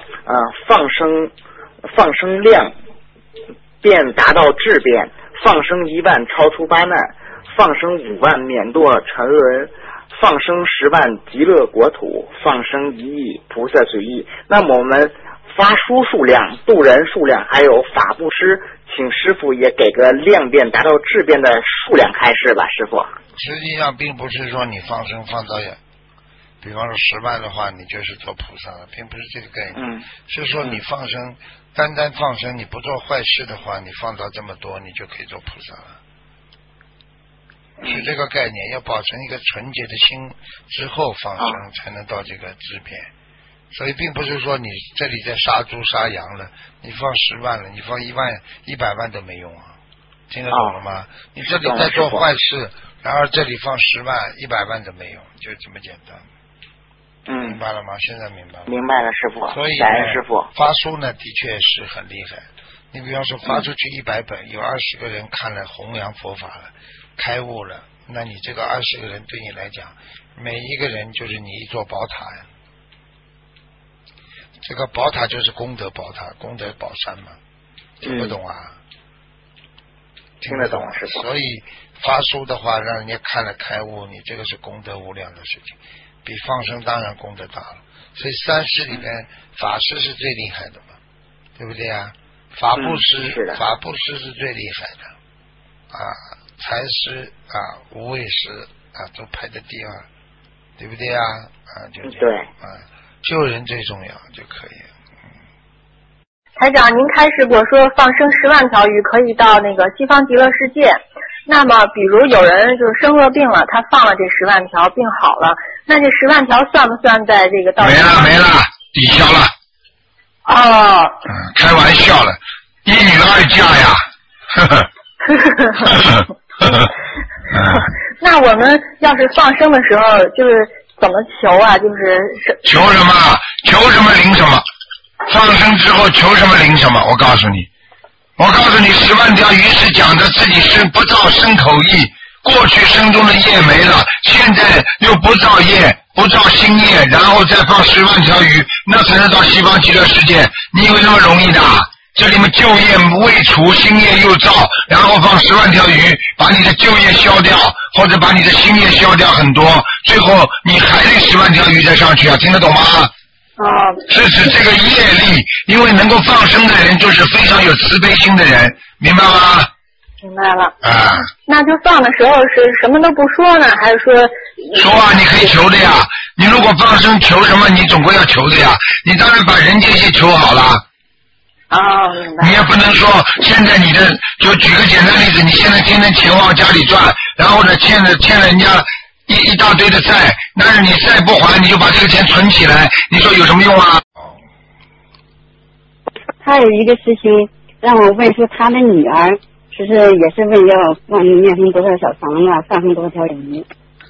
放生量便达到质变，放生1万超出8难，放生5万免堕沉沦，放生10万极乐国土，放生1亿菩萨随意。那么我们发书数量、度人数量还有法布施，请师傅也给个量变达到质变的数量开示吧，师傅。 实际上并不是说你放生放到比方说10万的话，你就是做菩萨了，并不是这个概念。是说你放生，单放生，你不做坏事的话，你放到这么多，你就可以做菩萨了。是这个概念，要保存一个纯洁的心之后放生，才能到这个质变。 所以并不是说你这里在杀猪杀羊了，你放10万了，你放1万100万都没用啊，听得懂了吗？你这里在做坏事，然后这里放10万100万都没用，就这么简单。明白了吗？现在明白了。 明白了，师傅。 所以感恩师傅。 发书呢，的确是很厉害。你比方说发出去100本，有20个人看了弘扬佛法了，开悟了，那你这个20个人对你来讲，每一个人就是你一座宝塔呀。这个宝塔就是功德宝塔，功德宝山嘛。听不懂啊？ 听得懂，师傅。 所以发书的话，让人家看了开悟，你这个是功德无量的事情。比放生当然功德大了，所以3世里面法师是最厉害的嘛，对不对啊？法布施是最厉害的啊，财施啊、无畏施啊都排在第2，对不对啊？就这样对啊，救人最重要就可以了。 台长，您开示过说放生10万条鱼可以到那个西方极乐世界。那么，比如有人就是生恶病了，他放了这10万条，病好了，那这10万条算不算在这个到？ 没了，抵消了。 哦。 开玩笑了，1女2嫁呀。 那我们要是放生的时候，就是怎么求啊？就是求什么？求什么灵什么？放生之后求什么灵什么？我告诉你，10万条鱼是讲的自己是不造身口意，过去生中的业没了，现在又不造业，不造新业，然后再放10万条鱼，那才能到西方极乐世界。你以为那么容易的？这里面旧业未除，新业又造，然后放10万条鱼，把你的旧业消掉，或者把你的新业消掉很多，最后你还得10万条鱼再上去啊，听得懂吗？是指这个业力，因为能够放生的人就是非常有慈悲心的人，明白吗？ 明白了。 啊。 那就放的时候是什么都不说呢，还是说？ 说啊，你可以求的呀。你如果放生求什么，你总归要求的呀。你当然把人间先求好了。 明白。 你也不能说现在你的，就举个简单例子，你现在天天钱往家里赚，然后呢欠了人家一大堆的债，但是你债不还，你就把这个钱存起来，你说有什么用啊？ 他有一个事情让我问说，他的女儿就是也是问要念成多少小房子，放生多少条鱼。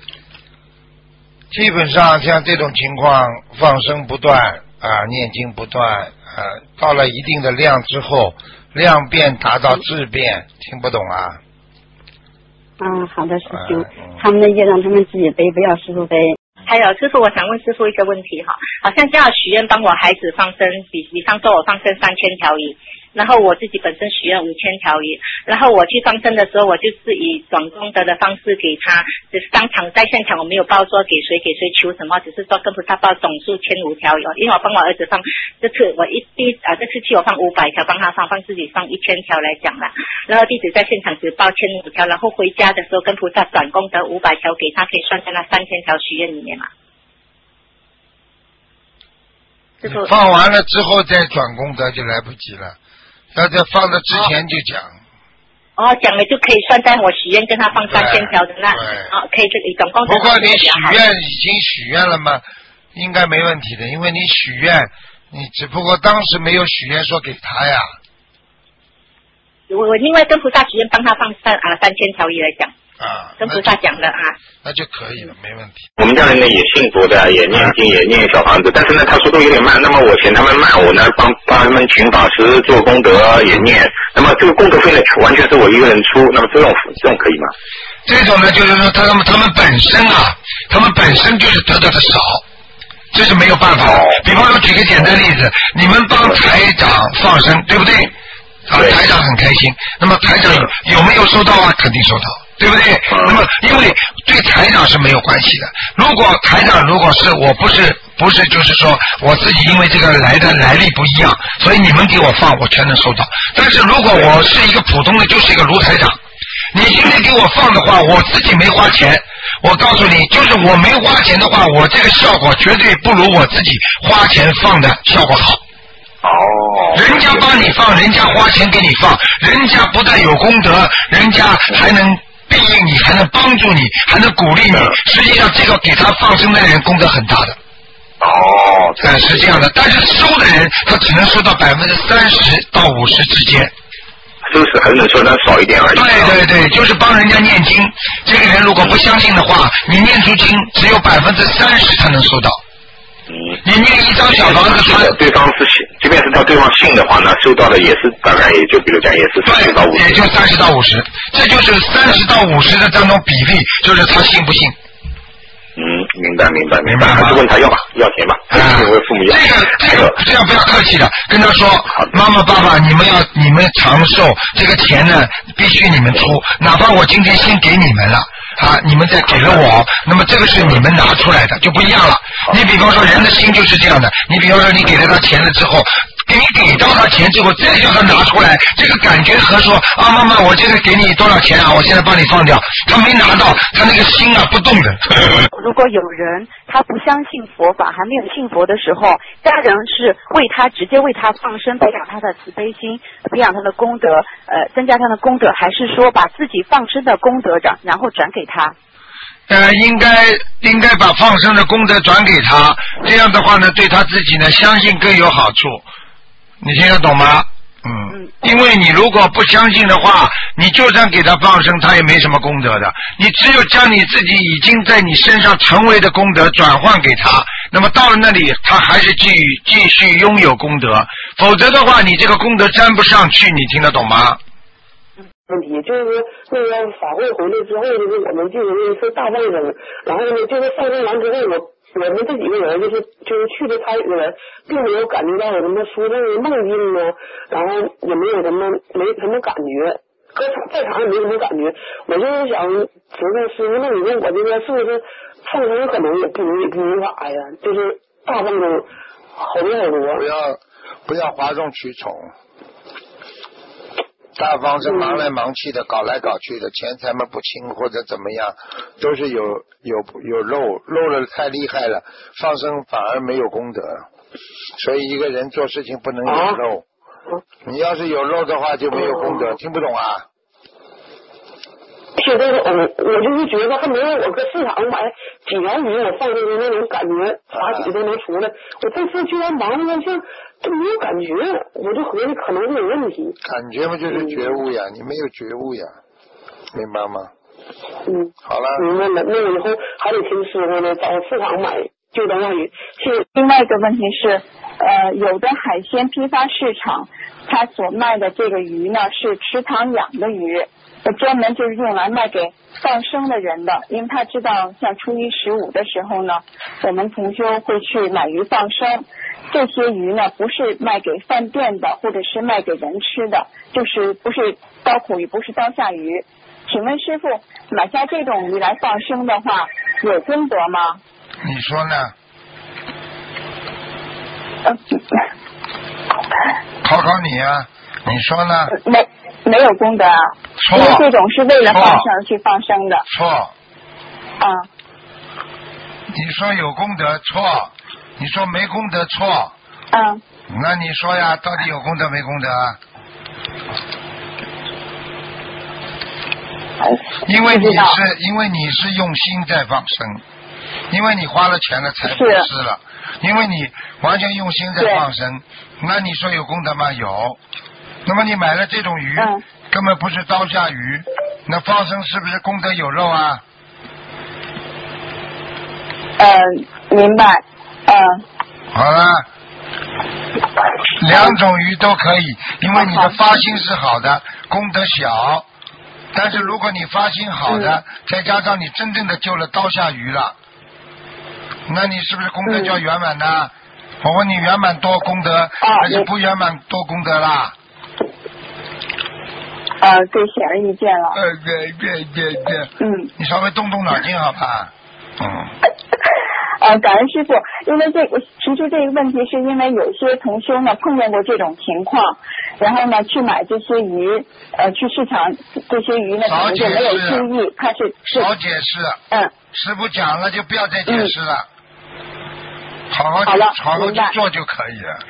基本上像这种情况，放生不断念经不断到了一定的量之后，量变达到质变，听不懂啊？ 好的，师兄，他们的业让他们自己背，不要师傅背。 还有师傅，我想问师傅一个问题哈，好像叫许愿帮我孩子放生，比方说我放生3000条鱼，然后我自己本身许愿5000条鱼，然后我去放生的时候，我就是以转功德的方式给他，只是当场在现场我没有报说给谁求什么，只是说跟菩萨报总数1500条鱼，因为我帮我儿子放，这次去我放500条，帮他放自己放1000条来讲了，然后弟子在现场只报1500条，然后回家的时候跟菩萨转功德500条给他，可以算在那3000条许愿里面嘛。 放完了之后再转功德就来不及了，要在放的之前就讲。 讲了就可以算在我许愿跟他放3000条的那，可以这里总共。 不过你许愿已经许愿了吗？应该没问题的，因为你许愿，你只不过当时没有许愿说给他呀。 我另外跟菩萨许愿帮他放3000条鱼来讲。跟菩萨讲的那就可以了，没问题。 我们家人呢也信佛的，也念经，也念小房子，但是呢他速度有点慢，那么我嫌他们慢，我呢帮他们请法师做功德也念，那么这个功德费呢完全是我一个人出，那么这种可以吗？ 这种呢就是说他们本身他们本身就是得到的少，这是没有办法的。比方说举个简单例子，你们帮台长放生，对不对？台长很开心，那么台长有没有收到啊？肯定收到，对不对？那么因为对台长是没有关系的。如果台长是我不是就是说我自己因为这个来历不一样，所以你们给我放我全能收到。但是如果我是一个普通的，就是一个卢台长，你今天给我放的话，我自己没花钱，我告诉你，就是我没花钱的话，我这个效果绝对不如我自己花钱放的效果好。人家帮你放，人家花钱给你放，人家不但有功德，人家还能庇应你，还能帮助你，还能鼓励你。实际上这个给他放生的人功德很大的。 哦， 是这样的，但是收的人他只能收到30%到50%之间。 是不是还能收的少一点而已？ 对对对，就是帮人家念经。这个人如果不相信的话，你念出经只有30%才能收到。你念一张小房子，他对方是信，即便是他对方信的话呢，收到的也是大概也就比如讲也是30到50， 也就30到50，这就是30到50的当中比例，就是他信不信。 明白。还是问他要吧，要钱吧。我父母要。 这样不要客气的，跟他说，妈妈爸爸，你们长寿，这个钱呢必须你们出，哪怕我今天先给你们了。你们再给了我，那么这个是你们拿出来的，就不一样了。你比方说人的心就是这样的，你比方说你给了他钱了之后，你给到他钱之后，再叫他拿出来，这个感觉和说妈妈，我这个给你多少钱啊，我现在帮你放掉，他没拿到，他那个心不动的。 如果有人他不相信佛法，还没有信佛的时候，家人是直接为他放生，培养他的慈悲心，培养他的功德，增加他的功德，还是说把自己放生的功德然后转给他？ 应该把放生的功德转给他，这样的话呢，对他自己呢相信更有好处。你听得懂吗？因为你如果不相信的话，你就算给他放生，他也没什么功德的。你只有将你自己已经在你身上成为的功德转换给他，那么到了那里，他还是继续拥有功德。否则的话，你这个功德沾不上去，你听得懂吗？ 问题就是说，那个法会回来之后，就是我们就是那次大放生，然后呢，就是放生完之后，我们这几个人就是去的参与的人，并没有感觉到有什么殊胜的梦境啊，然后也没什么感觉，在场也没什么感觉。我就是想询问师傅，那你说我这个是不是放生可能也不如法呀？就是大放生好多。 不要哗众取宠。大方是忙来忙去的，搞来搞去的，钱财嘛不清或者怎么样，都是有漏了太厉害了，放生反而没有功德，所以一个人做事情不能有漏，你要是有漏的话就没有功德，听不懂啊？ 听得懂，我就是觉得还没有我搁市场买几条鱼我放生的那种感觉，啥几都能出来，我这次居然忙的像都没有感觉，我就合计可能是有问题。 感觉嘛就是觉悟呀，你没有觉悟呀，明白吗？好了。 明白了，那我以后还得听师傅呢，找市场买就等于。 另外一个问题是，有的海鲜批发市场，他所卖的这个鱼呢是池塘养的鱼，专门就是用来卖给放生的人的，因为他知道像初一15的时候呢，我们同修会去买鱼放生。这些鱼呢，不是卖给饭店的，或者是卖给人吃的，就是不是刀口鱼，不是刀下鱼。请问师傅，买下这种鱼来放生的话，有功德吗？ 你说呢？考你啊，你说呢？ 没有功德啊，因为这种是为了放生而去放生的。 错。你说有功德错。你说没功德错，那你说呀，到底有功德没功德？因为你是用心在放生，因为你花了钱了才布施了，因为你完全用心在放生，那你说有功德吗？有。那么你买了这种鱼，根本不是刀下鱼，那放生是不是功德有漏啊？ 明白。 好了，两种鱼都可以，因为你的发心是好的，功德小。但是如果你发心好的，再加上你真正的救了刀下鱼了，那你是不是功德就要圆满呢？我问你，圆满多功德还是不圆满多功德啦？ 对，显而易见了。 对。你稍微动动脑筋好吧？ 感恩师傅，因为提出这个问题，是因为有些同修呢碰见过这种情况，然后呢去买这些鱼，去市场这些鱼呢可能就没有注意，它是少解释。师傅讲了就不要再解释了，好好去做就可以了。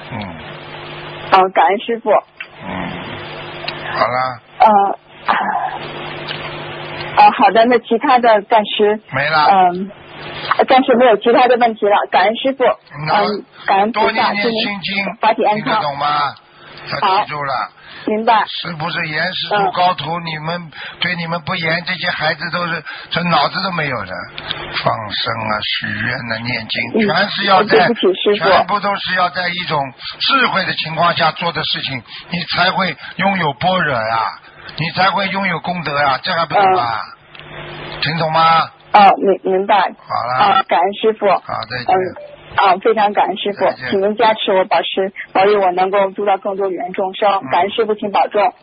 感恩师傅。 好了。 好的，那其他的暂时没了。 暂时没有其他的问题了，感恩师傅，感恩菩萨， 多念念心经，听得懂吗？要记住了。 明白。 是不是严师出高徒？你们对你们不严，这些孩子都是这脑子都没有的。放生啊，许愿啊，念经，全是要在，全部都是要在一种智慧的情况下做的事情，你才会拥有般若呀，你才会拥有功德呀，这还不懂吗？听懂吗？ 明白。 好了。 感恩师傅。 好，再见。 非常感恩师傅，请您加持我，保佑我能够度到更多有缘众生。感恩师傅，请保重。